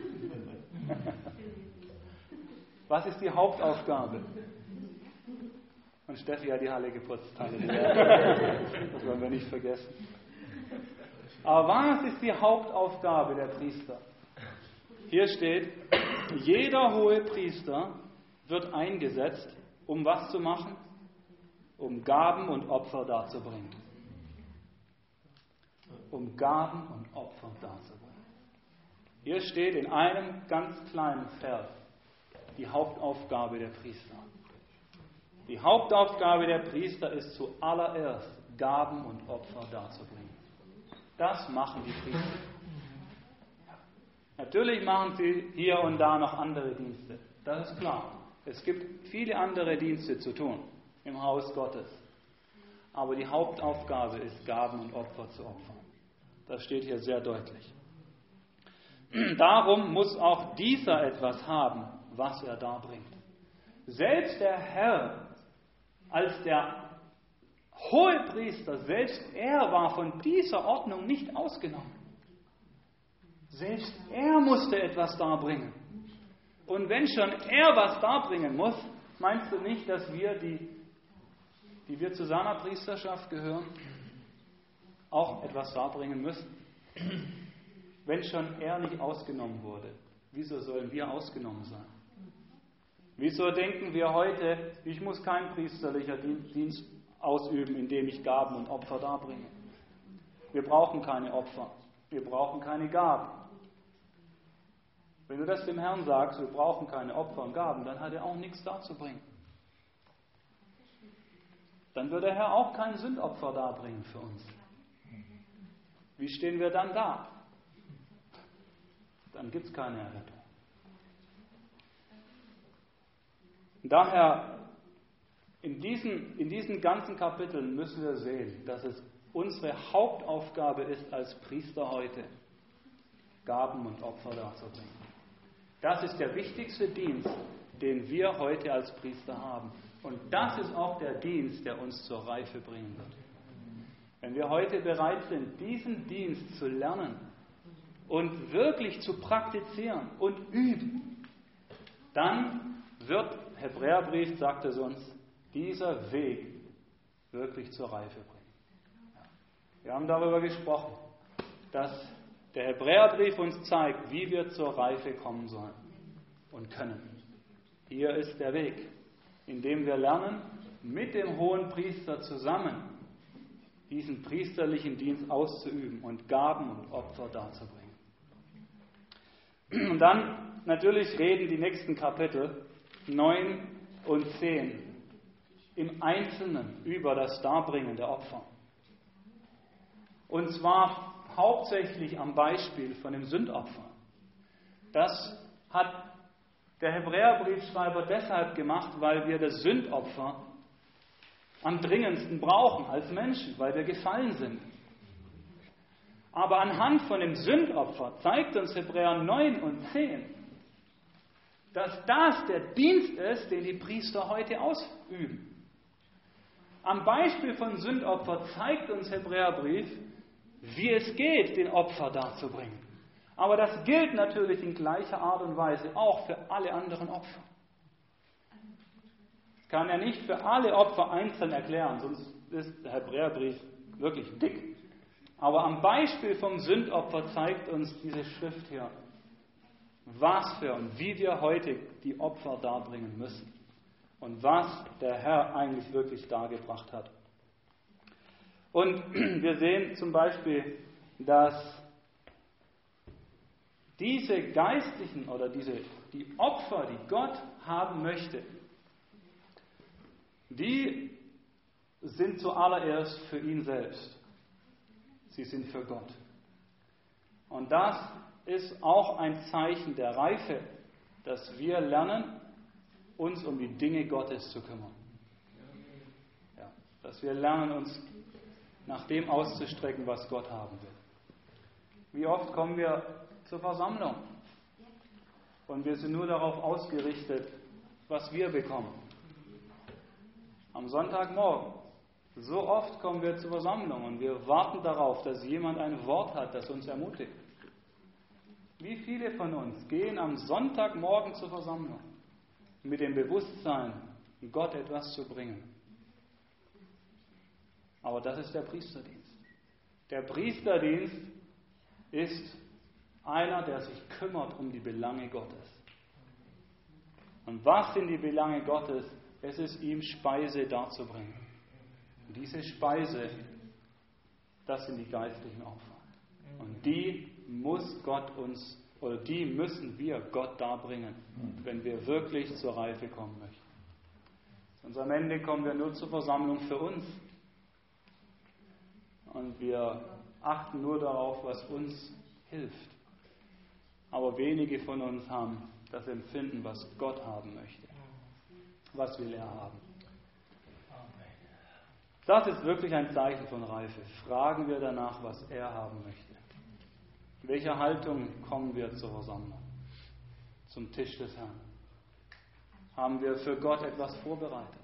Was ist die Hauptaufgabe? Und Steffi hat die Halle geputzt. Das wollen wir nicht vergessen. Aber was ist die Hauptaufgabe der Priester? Hier steht, jeder hohe Priester wird eingesetzt, um was zu machen? Um Gaben und Opfer darzubringen. Um Gaben und Opfer darzubringen. Hier steht in einem ganz kleinen Vers die Hauptaufgabe der Priester. Die Hauptaufgabe der Priester ist zuallererst, Gaben und Opfer darzubringen. Das machen die Priester. Natürlich machen sie hier und da noch andere Dienste. Das ist klar. Es gibt viele andere Dienste zu tun im Haus Gottes. Aber die Hauptaufgabe ist, Gaben und Opfer zu opfern. Das steht hier sehr deutlich. Darum muss auch dieser etwas haben, was er darbringt. Selbst der Herr, als der Hohepriester, selbst er war von dieser Ordnung nicht ausgenommen. Selbst er musste etwas darbringen. Und wenn schon er was darbringen muss, meinst du nicht, dass wir, die, die wir zu seiner Priesterschaft gehören, auch etwas darbringen müssen? Wenn schon er nicht ausgenommen wurde, wieso sollen wir ausgenommen sein? Wieso denken wir heute, ich muss kein priesterlicher Dienst ausüben, indem ich Gaben und Opfer darbringe? Wir brauchen keine Opfer, wir brauchen keine Gaben. Wenn du das dem Herrn sagst, wir brauchen keine Opfer und Gaben, dann hat er auch nichts darzubringen. Dann wird der Herr auch kein Sündopfer darbringen für uns. Wie stehen wir dann da? Dann gibt es keine Errettung. Daher, in diesen, in diesen ganzen Kapiteln müssen wir sehen, dass es unsere Hauptaufgabe ist als Priester heute, Gaben und Opfer darzubringen. Das ist der wichtigste Dienst, den wir heute als Priester haben. Und das ist auch der Dienst, der uns zur Reife bringen wird. Wenn wir heute bereit sind, diesen Dienst zu lernen und wirklich zu praktizieren und üben, dann wird, Hebräerbrief sagt es uns, dieser Weg wirklich zur Reife bringen. Wir haben darüber gesprochen, dass der Hebräerbrief uns zeigt, wie wir zur Reife kommen sollen und können. Hier ist der Weg, in dem wir lernen, mit dem hohen Priester zusammen diesen priesterlichen Dienst auszuüben und Gaben und Opfer darzubringen. Und dann natürlich reden die nächsten Kapitel neun und zehn im Einzelnen über das Darbringen der Opfer. Und zwar hauptsächlich am Beispiel von dem Sündopfer. Das hat der Hebräerbriefschreiber deshalb gemacht, weil wir das Sündopfer am dringendsten brauchen als Menschen, weil wir gefallen sind. Aber anhand von dem Sündopfer zeigt uns Hebräer neun und zehn, dass das der Dienst ist, den die Priester heute ausüben. Am Beispiel von Sündopfer zeigt uns Hebräerbrief, wie es geht, den Opfer darzubringen. Aber das gilt natürlich in gleicher Art und Weise auch für alle anderen Opfer. Das kann er nicht für alle Opfer einzeln erklären, sonst ist der Hebräerbrief wirklich dick. Aber am Beispiel vom Sündopfer zeigt uns diese Schrift hier, was für und wie wir heute die Opfer darbringen müssen und was der Herr eigentlich wirklich dargebracht hat. Und wir sehen zum Beispiel, dass Diese geistlichen oder diese, die Opfer, die Gott haben möchte, die sind zuallererst für ihn selbst. Sie sind für Gott. Und das ist auch ein Zeichen der Reife, dass wir lernen, uns um die Dinge Gottes zu kümmern. Ja, dass wir lernen, uns nach dem auszustrecken, was Gott haben will. Wie oft kommen wir zur Versammlung und wir sind nur darauf ausgerichtet, was wir bekommen. Am Sonntagmorgen, so oft kommen wir zur Versammlung und wir warten darauf, dass jemand ein Wort hat, das uns ermutigt. Wie viele von uns gehen am Sonntagmorgen zur Versammlung mit dem Bewusstsein, Gott etwas zu bringen? Aber das ist der Priesterdienst. Der Priesterdienst ist einer, der sich kümmert um die Belange Gottes. Und was sind die Belange Gottes? Es ist ihm, Speise darzubringen. Und diese Speise, das sind die geistlichen Opfer. Und die muss Gott uns, oder die müssen wir Gott darbringen, wenn wir wirklich zur Reife kommen möchten. Und am Ende kommen wir nur zur Versammlung für uns. Und wir achten nur darauf, was uns hilft. Aber wenige von uns haben das Empfinden, was Gott haben möchte. Was will er haben? Das ist wirklich ein Zeichen von Reife. Fragen wir danach, was er haben möchte. In welcher Haltung kommen wir zur Versammlung? Zum Tisch des Herrn? Haben wir für Gott etwas vorbereitet?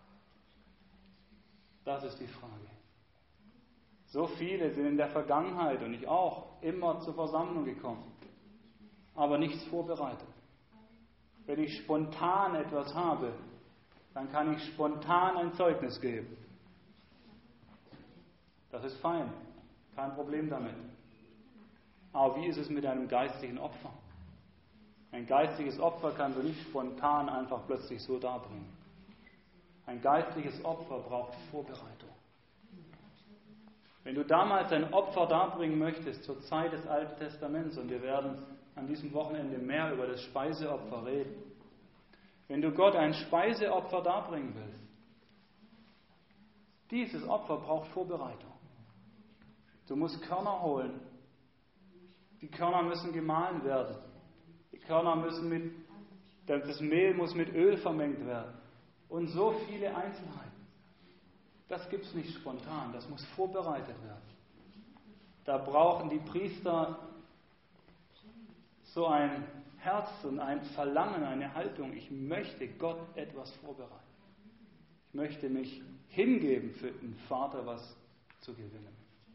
Das ist die Frage. So viele sind in der Vergangenheit und ich auch immer zur Versammlung gekommen, aber nichts vorbereitet. Wenn ich spontan etwas habe, dann kann ich spontan ein Zeugnis geben. Das ist fein, kein Problem damit. Aber wie ist es mit einem geistlichen Opfer? Ein geistiges Opfer kannst du nicht spontan einfach plötzlich so darbringen. Ein geistliches Opfer braucht Vorbereitung. Wenn du damals ein Opfer darbringen möchtest zur Zeit des Alten Testaments, und wir werden an diesem Wochenende mehr über das Speiseopfer reden, wenn du Gott ein Speiseopfer darbringen willst, dieses Opfer braucht Vorbereitung. Du musst Körner holen. Die Körner müssen gemahlen werden. Die Körner müssen mit, das Mehl muss mit Öl vermengt werden. Und so viele Einzelheiten. Das gibt es nicht spontan, das muss vorbereitet werden. Da brauchen die Priester so ein Herz und ein Verlangen, eine Haltung. Ich möchte Gott etwas vorbereiten. Ich möchte mich hingeben, für den Vater was zu gewinnen.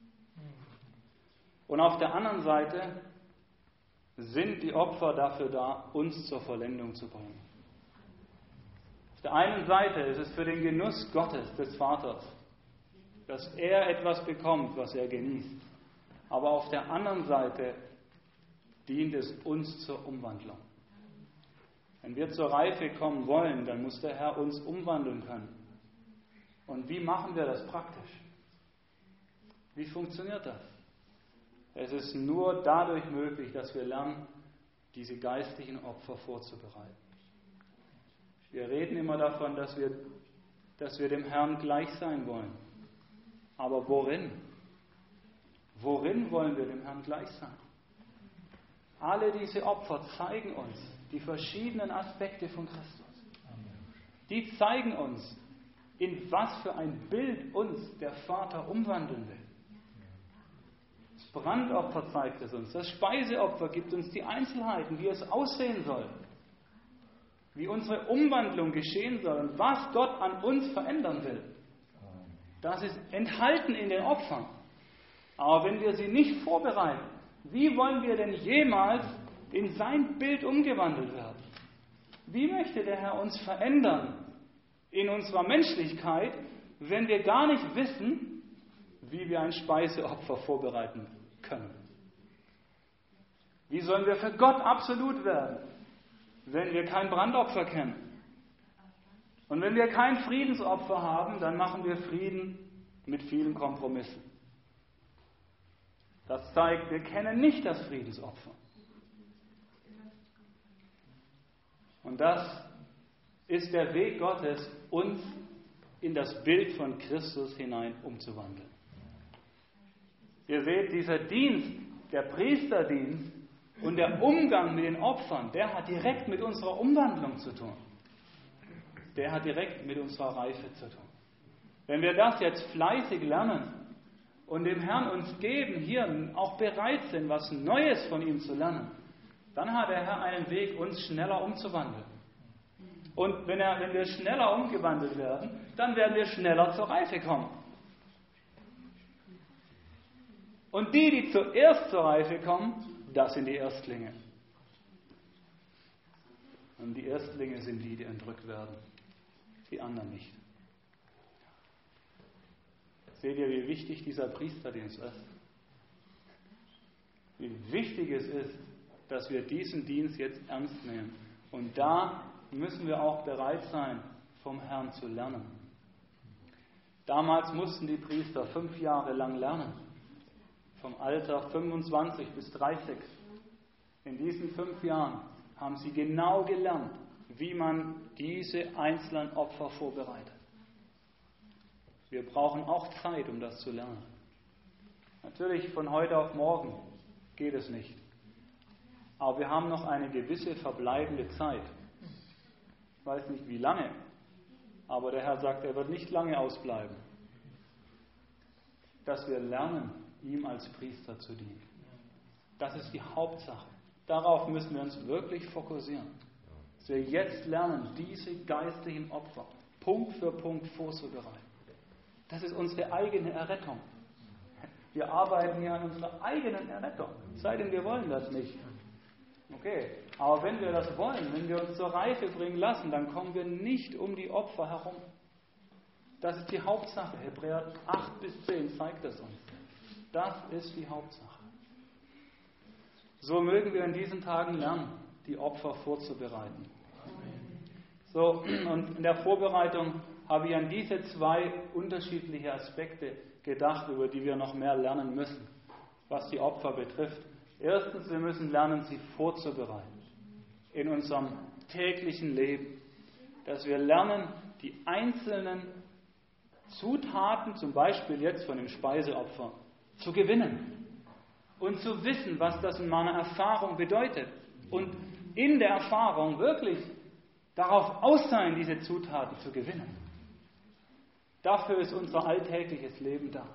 Und auf der anderen Seite sind die Opfer dafür da, uns zur Vollendung zu bringen. Auf der einen Seite ist es für den Genuss Gottes, des Vaters, dass er etwas bekommt, was er genießt. Aber auf der anderen Seite dient es uns zur Umwandlung. Wenn wir zur Reife kommen wollen, dann muss der Herr uns umwandeln können. Und wie machen wir das praktisch? Wie funktioniert das? Es ist nur dadurch möglich, dass wir lernen, diese geistlichen Opfer vorzubereiten. Wir reden immer davon, dass wir, dass wir dem Herrn gleich sein wollen. Aber worin? Worin wollen wir dem Herrn gleich sein? Alle diese Opfer zeigen uns die verschiedenen Aspekte von Christus. Die zeigen uns, in was für ein Bild uns der Vater umwandeln will. Das Brandopfer zeigt es uns. Das Speiseopfer gibt uns die Einzelheiten, wie es aussehen soll. Wie unsere Umwandlung geschehen soll und was Gott an uns verändern will. Das ist enthalten in den Opfern. Aber wenn wir sie nicht vorbereiten, wie wollen wir denn jemals in sein Bild umgewandelt werden? Wie möchte der Herr uns verändern in unserer Menschlichkeit, wenn wir gar nicht wissen, wie wir ein Speiseopfer vorbereiten können? Wie sollen wir für Gott absolut werden, wenn wir kein Brandopfer kennen? Und wenn wir kein Friedensopfer haben, dann machen wir Frieden mit vielen Kompromissen. Das zeigt, wir kennen nicht das Friedensopfer. Und das ist der Weg Gottes, uns in das Bild von Christus hinein umzuwandeln. Ihr seht, dieser Dienst, der Priesterdienst und der Umgang mit den Opfern, der hat direkt mit unserer Umwandlung zu tun. Der hat direkt mit unserer Reife zu tun. Wenn wir das jetzt fleißig lernen und dem Herrn uns geben, hier auch bereit sind, was Neues von ihm zu lernen, dann hat der Herr einen Weg, uns schneller umzuwandeln. Und wenn, er, wenn wir schneller umgewandelt werden, dann werden wir schneller zur Reife kommen. Und die, die zuerst zur Reife kommen, das sind die Erstlinge. Und die Erstlinge sind die, die entrückt werden. Die anderen nicht. Seht ihr, wie wichtig dieser Priesterdienst ist? Wie wichtig es ist, dass wir diesen Dienst jetzt ernst nehmen. Und da müssen wir auch bereit sein, vom Herrn zu lernen. Damals mussten die Priester fünf Jahre lang lernen. Vom Alter fünfundzwanzig bis dreißig. In diesen fünf Jahren haben sie genau gelernt, wie man diese einzelnen Opfer vorbereitet. Wir brauchen auch Zeit, um das zu lernen. Natürlich von heute auf morgen geht es nicht. Aber wir haben noch eine gewisse verbleibende Zeit. Ich weiß nicht, wie lange, aber der Herr sagt, er wird nicht lange ausbleiben. Dass wir lernen, ihm als Priester zu dienen. Das ist die Hauptsache. Darauf müssen wir uns wirklich fokussieren. Dass wir jetzt lernen, diese geistlichen Opfer Punkt für Punkt vorzubereiten. Das ist unsere eigene Errettung. Wir arbeiten ja an unserer eigenen Errettung. Sei denn, wir wollen das nicht. Okay, aber wenn wir das wollen, wenn wir uns zur Reife bringen lassen, dann kommen wir nicht um die Opfer herum. Das ist die Hauptsache. Hebräer acht bis zehn zeigt es uns. Das ist die Hauptsache. So mögen wir in diesen Tagen lernen, die Opfer vorzubereiten. So, und in der Vorbereitung habe ich an diese zwei unterschiedliche Aspekte gedacht, über die wir noch mehr lernen müssen, was die Opfer betrifft. Erstens, wir müssen lernen, sie vorzubereiten in unserem täglichen Leben. Dass wir lernen, die einzelnen Zutaten, zum Beispiel jetzt von dem Speiseopfer, zu gewinnen und zu wissen, was das in meiner Erfahrung bedeutet. Und in der Erfahrung wirklich darauf aus sein, diese Zutaten zu gewinnen. Dafür ist unser alltägliches Leben da.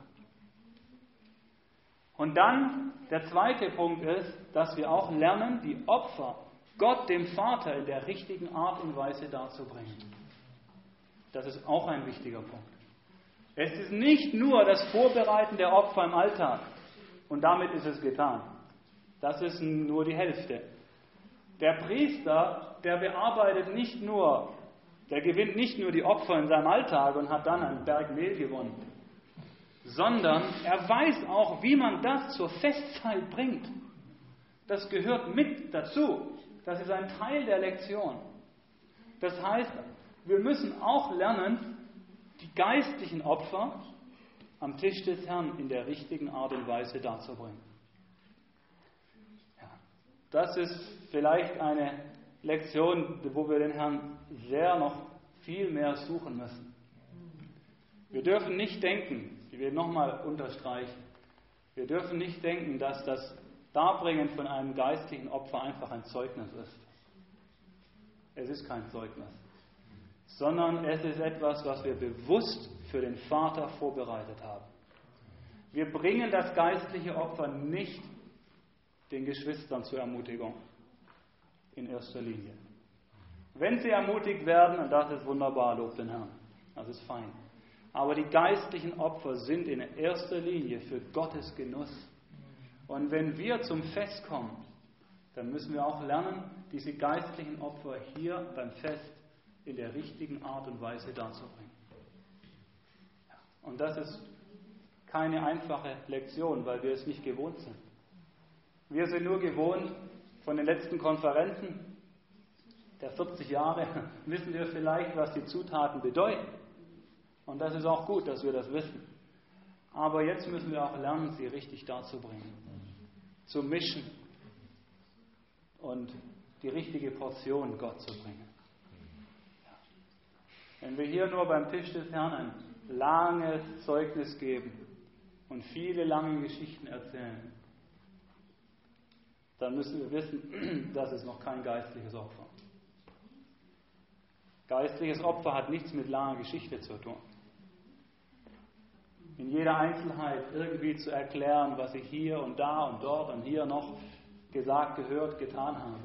Und dann, der zweite Punkt ist, dass wir auch lernen, die Opfer Gott, dem Vater, in der richtigen Art und Weise darzubringen. Das ist auch ein wichtiger Punkt. Es ist nicht nur das Vorbereiten der Opfer im Alltag und damit ist es getan. Das ist nur die Hälfte. Der Priester, der bearbeitet nicht nur, der gewinnt nicht nur die Opfer in seinem Alltag und hat dann einen Berg Mehl gewonnen, sondern er weiß auch, wie man das zur Festzeit bringt. Das gehört mit dazu. Das ist ein Teil der Lektion. Das heißt, wir müssen auch lernen, die geistlichen Opfer am Tisch des Herrn in der richtigen Art und Weise darzubringen. Ja, das ist vielleicht eine Lektion, wo wir den Herrn sehr noch viel mehr suchen müssen. Wir dürfen nicht denken, ich will nochmal unterstreichen, wir dürfen nicht denken, dass das Darbringen von einem geistlichen Opfer einfach ein Zeugnis ist. Es ist kein Zeugnis, sondern es ist etwas, was wir bewusst für den Vater vorbereitet haben. Wir bringen das geistliche Opfer nicht den Geschwistern zur Ermutigung in erster Linie. Wenn sie ermutigt werden, und das ist wunderbar, lobt den Herrn, das ist fein. Aber die geistlichen Opfer sind in erster Linie für Gottes Genuss. Und wenn wir zum Fest kommen, dann müssen wir auch lernen, diese geistlichen Opfer hier beim Fest in der richtigen Art und Weise darzubringen. Und das ist keine einfache Lektion, weil wir es nicht gewohnt sind. Wir sind nur gewohnt von den letzten Konferenzen der vierzig Jahre, wissen wir vielleicht, was die Zutaten bedeuten. Und das ist auch gut, dass wir das wissen. Aber jetzt müssen wir auch lernen, sie richtig darzubringen, zu mischen und die richtige Portion Gott zu bringen. Ja. Wenn wir hier nur beim Tisch des Herrn ein langes Zeugnis geben und viele lange Geschichten erzählen, dann müssen wir wissen, das ist noch kein geistliches Opfer. Geistliches Opfer hat nichts mit langer Geschichte zu tun. In jeder Einzelheit irgendwie zu erklären, was ich hier und da und dort und hier noch gesagt, gehört, getan habe.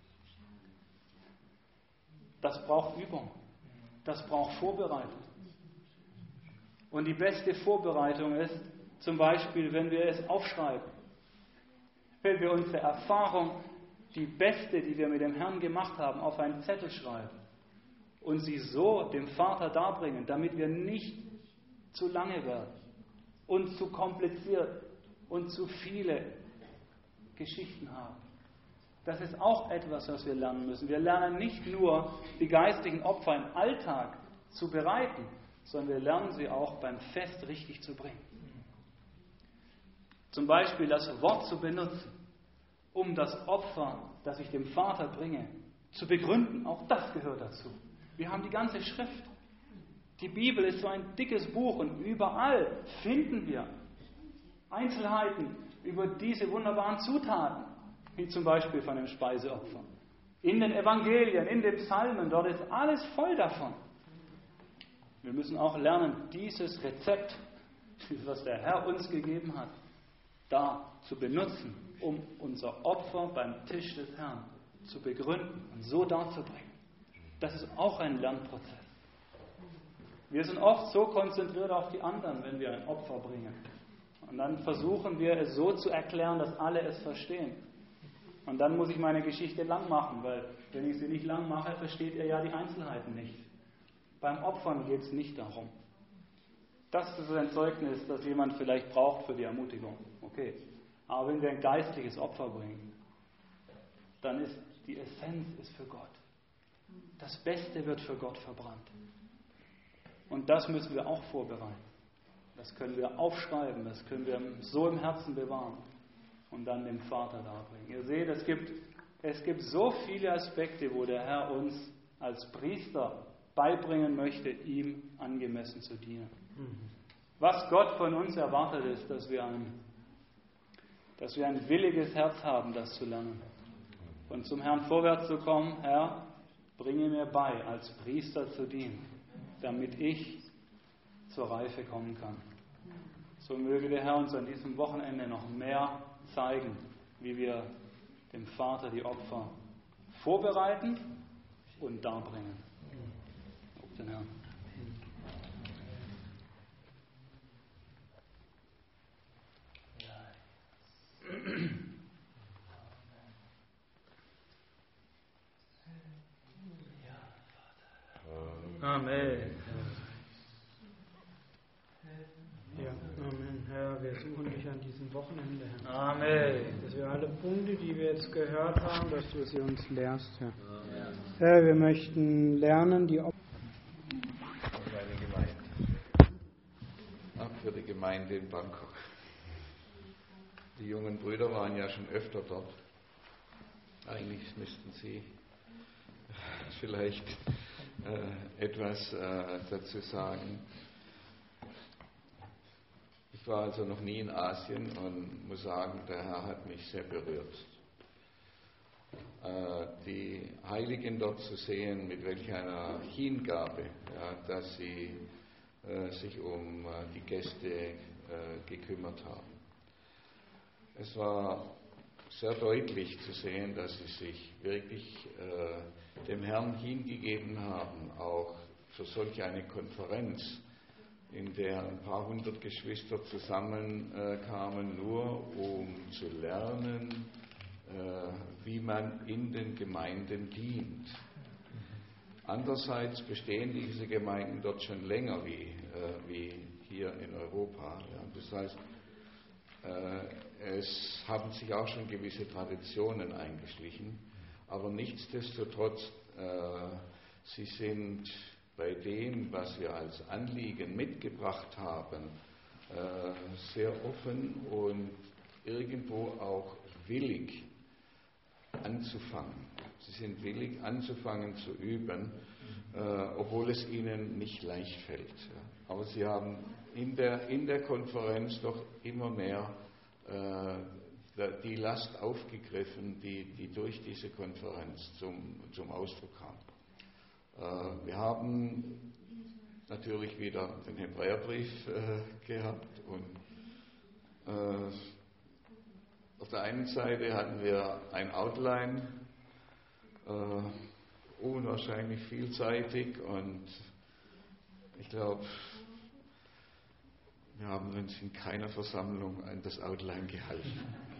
Das braucht Übung. Das braucht Vorbereitung. Und die beste Vorbereitung ist zum Beispiel, wenn wir es aufschreiben. Wenn wir unsere Erfahrung, die beste, die wir mit dem Herrn gemacht haben, auf einen Zettel schreiben und sie so dem Vater darbringen, damit wir nicht zu lange werden und zu kompliziert und zu viele Geschichten haben. Das ist auch etwas, was wir lernen müssen. Wir lernen nicht nur, die geistlichen Opfer im Alltag zu bereiten, sondern wir lernen sie auch beim Fest richtig zu bringen. Zum Beispiel das Wort zu benutzen, um das Opfer, das ich dem Vater bringe, zu begründen. Auch das gehört dazu. Wir haben die ganze Schrift. Die Bibel ist so ein dickes Buch und überall finden wir Einzelheiten über diese wunderbaren Zutaten, wie zum Beispiel von dem Speiseopfer. In den Evangelien, in den Psalmen, dort ist alles voll davon. Wir müssen auch lernen, dieses Rezept, was der Herr uns gegeben hat, da zu benutzen, um unser Opfer beim Tisch des Herrn zu begründen und so darzubringen. Das ist auch ein Lernprozess. Wir sind oft so konzentriert auf die anderen, wenn wir ein Opfer bringen. Und dann versuchen wir es so zu erklären, dass alle es verstehen. Und dann muss ich meine Geschichte lang machen, weil wenn ich sie nicht lang mache, versteht ihr ja die Einzelheiten nicht. Beim Opfern geht es nicht darum. Das ist ein Zeugnis, das jemand vielleicht braucht für die Ermutigung. Okay. Aber wenn wir ein geistliches Opfer bringen, dann ist die Essenz ist für Gott. Das Beste wird für Gott verbrannt. Und das müssen wir auch vorbereiten. Das können wir aufschreiben, das können wir so im Herzen bewahren und dann dem Vater darbringen. Ihr seht, es gibt, es gibt so viele Aspekte, wo der Herr uns als Priester beibringen möchte, ihm angemessen zu dienen. Was Gott von uns erwartet ist, dass wir ein, dass wir ein williges Herz haben, das zu lernen. Und zum Herrn vorwärts zu kommen, Herr, bringe mir bei, als Priester zu dienen, damit ich zur Reife kommen kann. So möge der Herr uns an diesem Wochenende noch mehr zeigen, wie wir dem Vater die Opfer vorbereiten und darbringen. Auf den Herrn. Amen. Ja, Amen. Herr, wir suchen dich an diesem Wochenende, Herr. Amen. Dass wir alle Punkte, die wir jetzt gehört haben, dass du sie uns lehrst, Herr. Amen. Herr, wir möchten lernen, die Opfer. Meine Gemeinde. Ach, für die Gemeinde in Bangkok. Die jungen Brüder waren ja schon öfter dort. Eigentlich müssten sie vielleicht äh, etwas äh, dazu sagen. Ich war also noch nie in Asien und muss sagen, der Herr hat mich sehr berührt. Äh, die Heiligen dort zu sehen, mit welch einer Hingabe, ja, dass sie äh, sich um äh, die Gäste äh, gekümmert haben. Es war sehr deutlich zu sehen, dass sie sich wirklich äh, dem Herrn hingegeben haben, auch für solch eine Konferenz, in der ein paar hundert Geschwister zusammenkamen, äh, nur um zu lernen, äh, wie man in den Gemeinden dient. Andererseits bestehen diese Gemeinden dort schon länger wie, äh, wie hier in Europa. Ja. Das heißt, äh, es haben sich auch schon gewisse Traditionen eingeschlichen, aber nichtsdestotrotz, äh, sie sind bei dem, was wir als Anliegen mitgebracht haben, äh, sehr offen und irgendwo auch willig anzufangen, Sie sind willig anzufangen zu üben, äh, obwohl es ihnen nicht leicht fällt. Ja. Aber sie haben in der, in der Konferenz doch immer mehr äh, die Last aufgegriffen, die, die durch diese Konferenz zum, zum Ausdruck kam. Äh, wir haben natürlich wieder den Hebräerbrief äh, gehabt und äh, auf der einen Seite hatten wir ein Outline, äh, unwahrscheinlich vielseitig, und ich glaube, wir haben uns in keiner Versammlung an das Outline gehalten.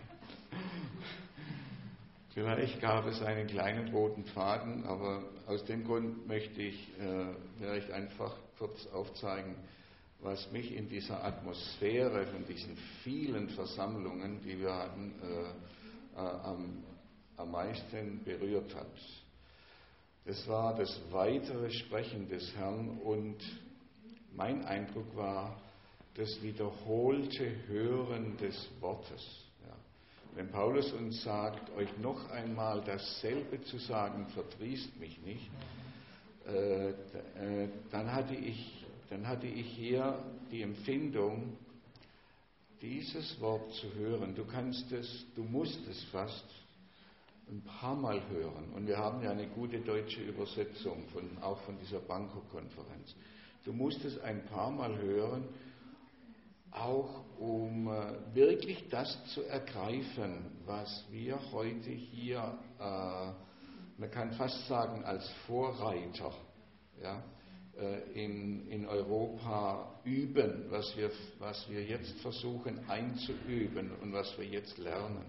Vielleicht gab es einen kleinen roten Faden, aber aus dem Grund möchte ich äh, vielleicht einfach kurz aufzeigen, was mich in dieser Atmosphäre von diesen vielen Versammlungen, die wir hatten, äh, äh, am, am meisten berührt hat. Das war das weitere Sprechen des Herrn, und mein Eindruck war das wiederholte Hören des Wortes. Ja. Wenn Paulus uns sagt, euch noch einmal dasselbe zu sagen, verdrießt mich nicht, äh, äh, dann hatte ich dann hatte ich hier die Empfindung, dieses Wort zu hören. Du kannst es, du musst es fast ein paar Mal hören. Und wir haben ja eine gute deutsche Übersetzung, von, auch von dieser Bangkok-Konferenz. Du musst es ein paar Mal hören, auch um äh, wirklich das zu ergreifen, was wir heute hier, äh, man kann fast sagen, als Vorreiter, ja, In, in Europa üben, was wir, was wir jetzt versuchen einzuüben und was wir jetzt lernen.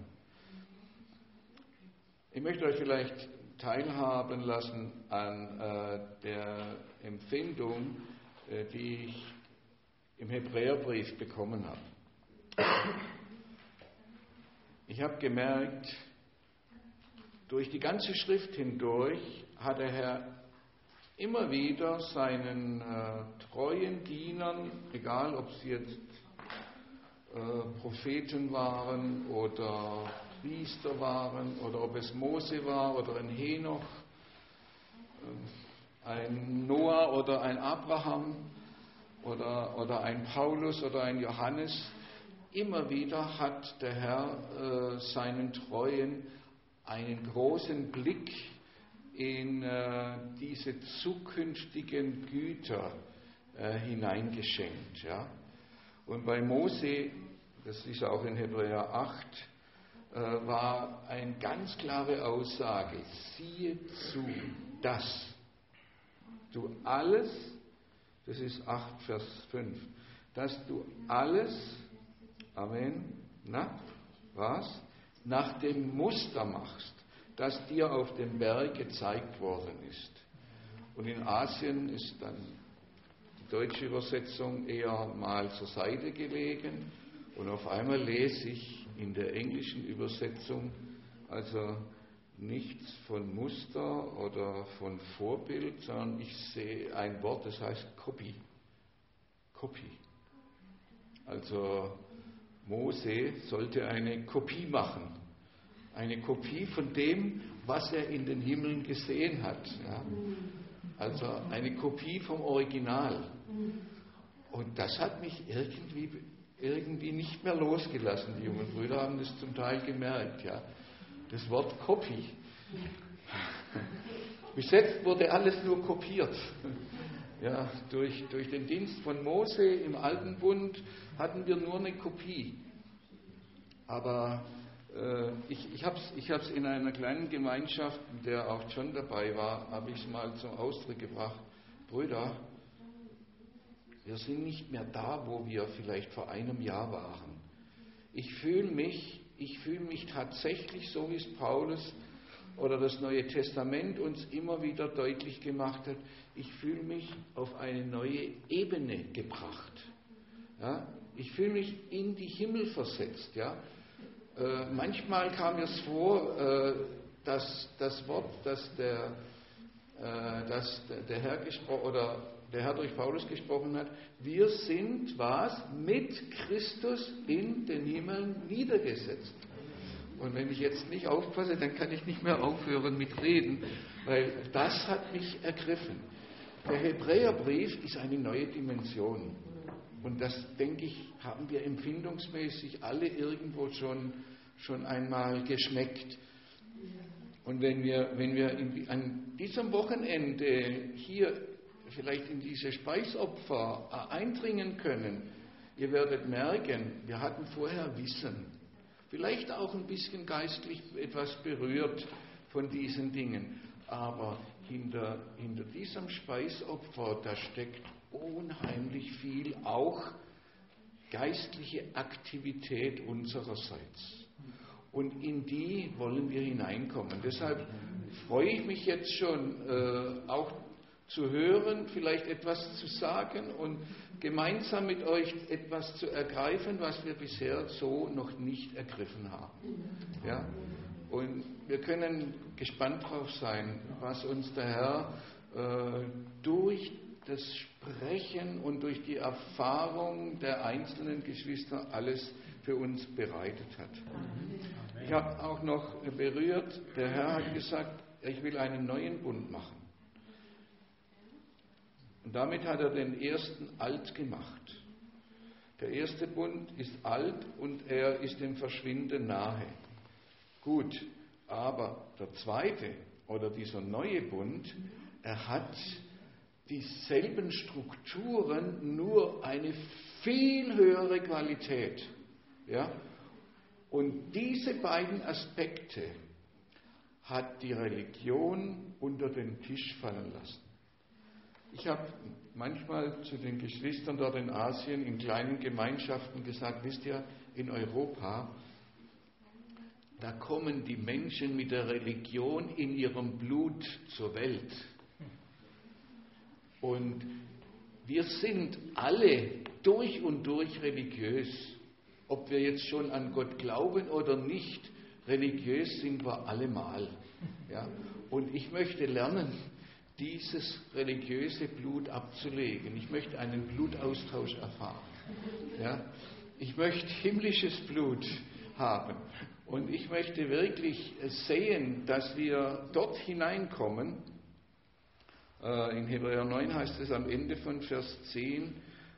Ich möchte euch vielleicht teilhaben lassen an äh, der Empfindung, äh, die ich im Hebräerbrief bekommen habe. Ich habe gemerkt, durch die ganze Schrift hindurch hat der Herr immer wieder seinen äh, treuen Dienern, egal ob sie jetzt äh, Propheten waren oder Priester waren oder ob es Mose war oder ein Henoch, äh, ein Noah oder ein Abraham oder, oder ein Paulus oder ein Johannes, immer wieder hat der Herr äh, seinen Treuen einen großen Blick in äh, diese zukünftigen Güter äh, hineingeschenkt. Ja? Und bei Mose, das ist auch in Hebräer acht, äh, war eine ganz klare Aussage: Siehe zu, dass du alles, das ist acht Vers fünf, dass du alles, Amen, na, was? Nach dem Muster machst, das dir auf dem Berg gezeigt worden ist. Und in Asien ist dann die deutsche Übersetzung eher mal zur Seite gelegen, und auf einmal lese ich in der englischen Übersetzung also nichts von Muster oder von Vorbild, sondern ich sehe ein Wort, das heißt Copy. Copy. Also Mose sollte eine Kopie machen. Eine Kopie von dem, was er in den Himmeln gesehen hat. Ja. Also eine Kopie vom Original. Und das hat mich irgendwie, irgendwie nicht mehr losgelassen. Die jungen Brüder haben das zum Teil gemerkt. Ja. Das Wort Kopie. Bis jetzt wurde alles nur kopiert. Ja, durch, durch den Dienst von Mose im Alten Bund hatten wir nur eine Kopie. Aber Ich, ich habe es ich hab's in einer kleinen Gemeinschaft, in der auch John dabei war, habe ich es mal zum Ausdruck gebracht: Brüder, wir sind nicht mehr da, wo wir vielleicht vor einem Jahr waren. Ich fühle mich, ich fühle mich tatsächlich so, wie es Paulus oder das Neue Testament uns immer wieder deutlich gemacht hat, ich fühle mich auf eine neue Ebene gebracht. Ja? Ich fühle mich in die Himmel versetzt, ja. Äh, manchmal kam mir es vor, äh, dass das Wort, das der, äh, das der Herr gespro- oder der Herr durch Paulus gesprochen hat, wir sind was? Mit Christus in den Himmeln niedergesetzt. Und wenn ich jetzt nicht aufpasse, dann kann ich nicht mehr aufhören mit Reden, weil das hat mich ergriffen. Der Hebräerbrief ist eine neue Dimension. Und das, denke ich, haben wir empfindungsmäßig alle irgendwo schon, schon einmal geschmeckt. Und wenn wir, wenn wir in, an diesem Wochenende hier vielleicht in diese Speisopfer eindringen können, ihr werdet merken, wir hatten vorher Wissen, vielleicht auch ein bisschen geistlich etwas berührt von diesen Dingen, aber hinter, hinter diesem Speisopfer, da steckt unheimlich viel, auch geistliche Aktivität unsererseits. Und in die wollen wir hineinkommen. Deshalb freue ich mich jetzt schon, äh, auch zu hören, vielleicht etwas zu sagen und gemeinsam mit euch etwas zu ergreifen, was wir bisher so noch nicht ergriffen haben. Ja? Und wir können gespannt darauf sein, was uns der Herr äh, durch das Sprechen und durch die Erfahrung der einzelnen Geschwister alles für uns bereitet hat. Ich habe auch noch berührt, der Herr hat gesagt, ich will einen neuen Bund machen. Und damit hat er den ersten alt gemacht. Der erste Bund ist alt und er ist dem Verschwinden nahe. Gut, aber der zweite oder dieser neue Bund, er hat dieselben Strukturen, nur eine viel höhere Qualität. Ja? Und diese beiden Aspekte hat die Religion unter den Tisch fallen lassen. Ich habe manchmal zu den Geschwistern dort in Asien in kleinen Gemeinschaften gesagt, wisst ihr, in Europa, da kommen die Menschen mit der Religion in ihrem Blut zur Welt. Und wir sind alle durch und durch religiös. Ob wir jetzt schon an Gott glauben oder nicht, religiös sind wir allemal. Ja? Und ich möchte lernen, dieses religiöse Blut abzulegen. Ich möchte einen Blutaustausch erfahren. Ja? Ich möchte himmlisches Blut haben. Und ich möchte wirklich sehen, dass wir dort hineinkommen. In Hebräer neun heißt es am Ende von Vers zehn,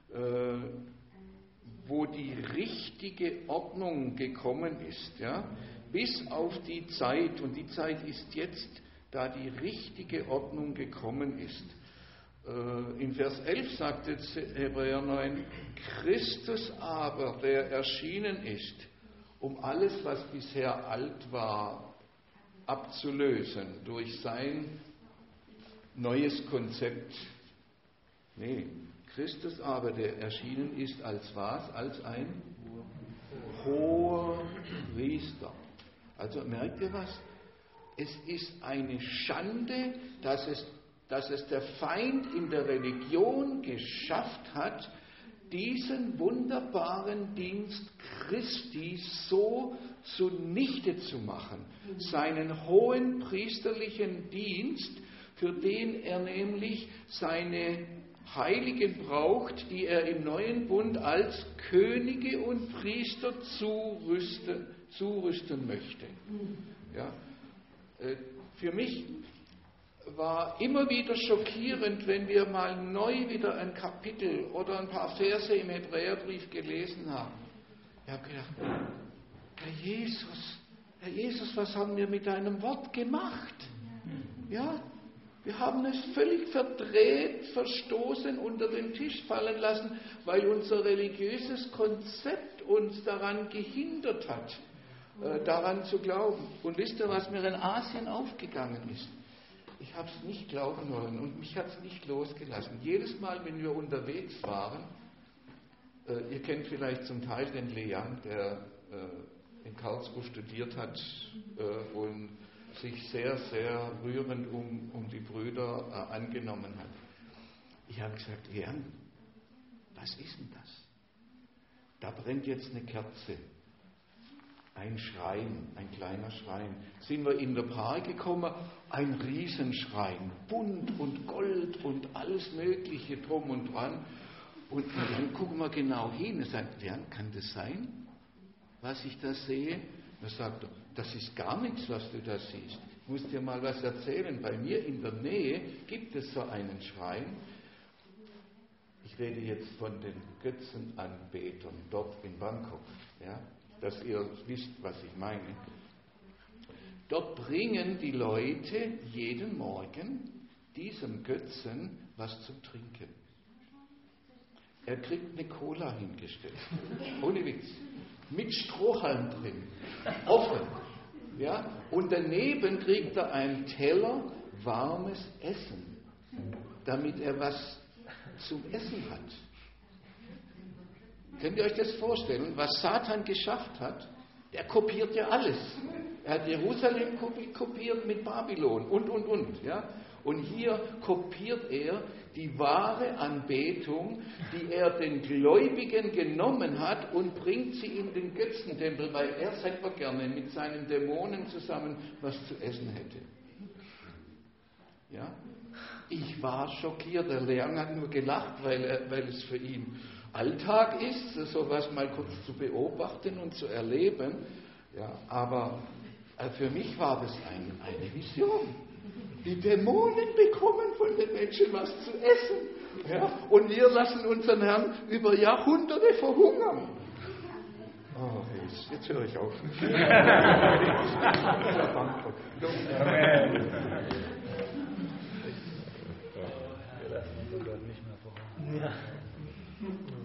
wo die richtige Ordnung gekommen ist, ja, bis auf die Zeit, und die Zeit ist jetzt, da die richtige Ordnung gekommen ist. In Vers elf sagt jetzt Hebräer neun, Christus aber, der erschienen ist, um alles, was bisher alt war, abzulösen durch sein neues Konzept. Nee, Christus aber, der erschienen ist als was? Als ein hoher Priester. Also merkt ihr was? Es ist eine Schande, dass es, dass es der Feind in der Religion geschafft hat, diesen wunderbaren Dienst Christi so zunichte zu machen. Seinen hohen priesterlichen Dienst, für den er nämlich seine Heiligen braucht, die er im neuen Bund als Könige und Priester zurüsten, zurüsten möchte. Ja, für mich war immer wieder schockierend, wenn wir mal neu wieder ein Kapitel oder ein paar Verse im Hebräerbrief gelesen haben. Ich habe gedacht, Herr Jesus, Herr Jesus, was haben wir mit deinem Wort gemacht? Ja, wir haben es völlig verdreht, verstoßen, unter den Tisch fallen lassen, weil unser religiöses Konzept uns daran gehindert hat, äh, daran zu glauben. Und wisst ihr, was mir in Asien aufgegangen ist? Ich habe es nicht glauben wollen und mich hat es nicht losgelassen. Jedes Mal, wenn wir unterwegs waren, äh, ihr kennt vielleicht zum Teil den Leang, der äh, in Karlsruhe studiert hat äh, und sich sehr, sehr rührend um, um die Brüder äh, angenommen hat. Ich habe gesagt, Leang, was ist denn das? Da brennt jetzt eine Kerze. Ein Schrein, ein kleiner Schrein. Sind wir in den Park gekommen, ein Riesenschrein, bunt und Gold und alles Mögliche drum und dran. Und dann gucken wir genau hin und sagen, ja, kann das sein, was ich da sehe? Da sagt er, das ist gar nichts, was du da siehst. Ich muss dir mal was erzählen. Bei mir in der Nähe gibt es so einen Schrein. Ich rede jetzt von den Götzenanbetern dort in Bangkok, ja, dass ihr wisst, was ich meine. Dort bringen die Leute jeden Morgen diesem Götzen was zum Trinken. Er kriegt eine Cola hingestellt, ohne Witz, mit Strohhalm drin, offen. Ja? Und daneben kriegt er einen Teller warmes Essen, damit er was zum Essen hat. Könnt ihr euch das vorstellen? Was Satan geschafft hat, der kopiert ja alles. Er hat Jerusalem kopiert mit Babylon und, und, und. Ja? Und hier kopiert er die wahre Anbetung, die er den Gläubigen genommen hat und bringt sie in den Götzentempel, weil er selber gerne mit seinen Dämonen zusammen was zu essen hätte. Ja? Ich war schockiert. Der Leon hat nur gelacht, weil, er, weil es für ihn Alltag ist, sowas mal kurz zu beobachten und zu erleben. Ja, aber für mich war das ein, eine Vision. Die Dämonen bekommen von den Menschen was zu essen. Ja, und wir lassen unseren Herrn über Jahrhunderte verhungern. Oh, jetzt, jetzt höre ich auf. Amen. Wir lassen uns Gott nicht mehr verhungern. Ja.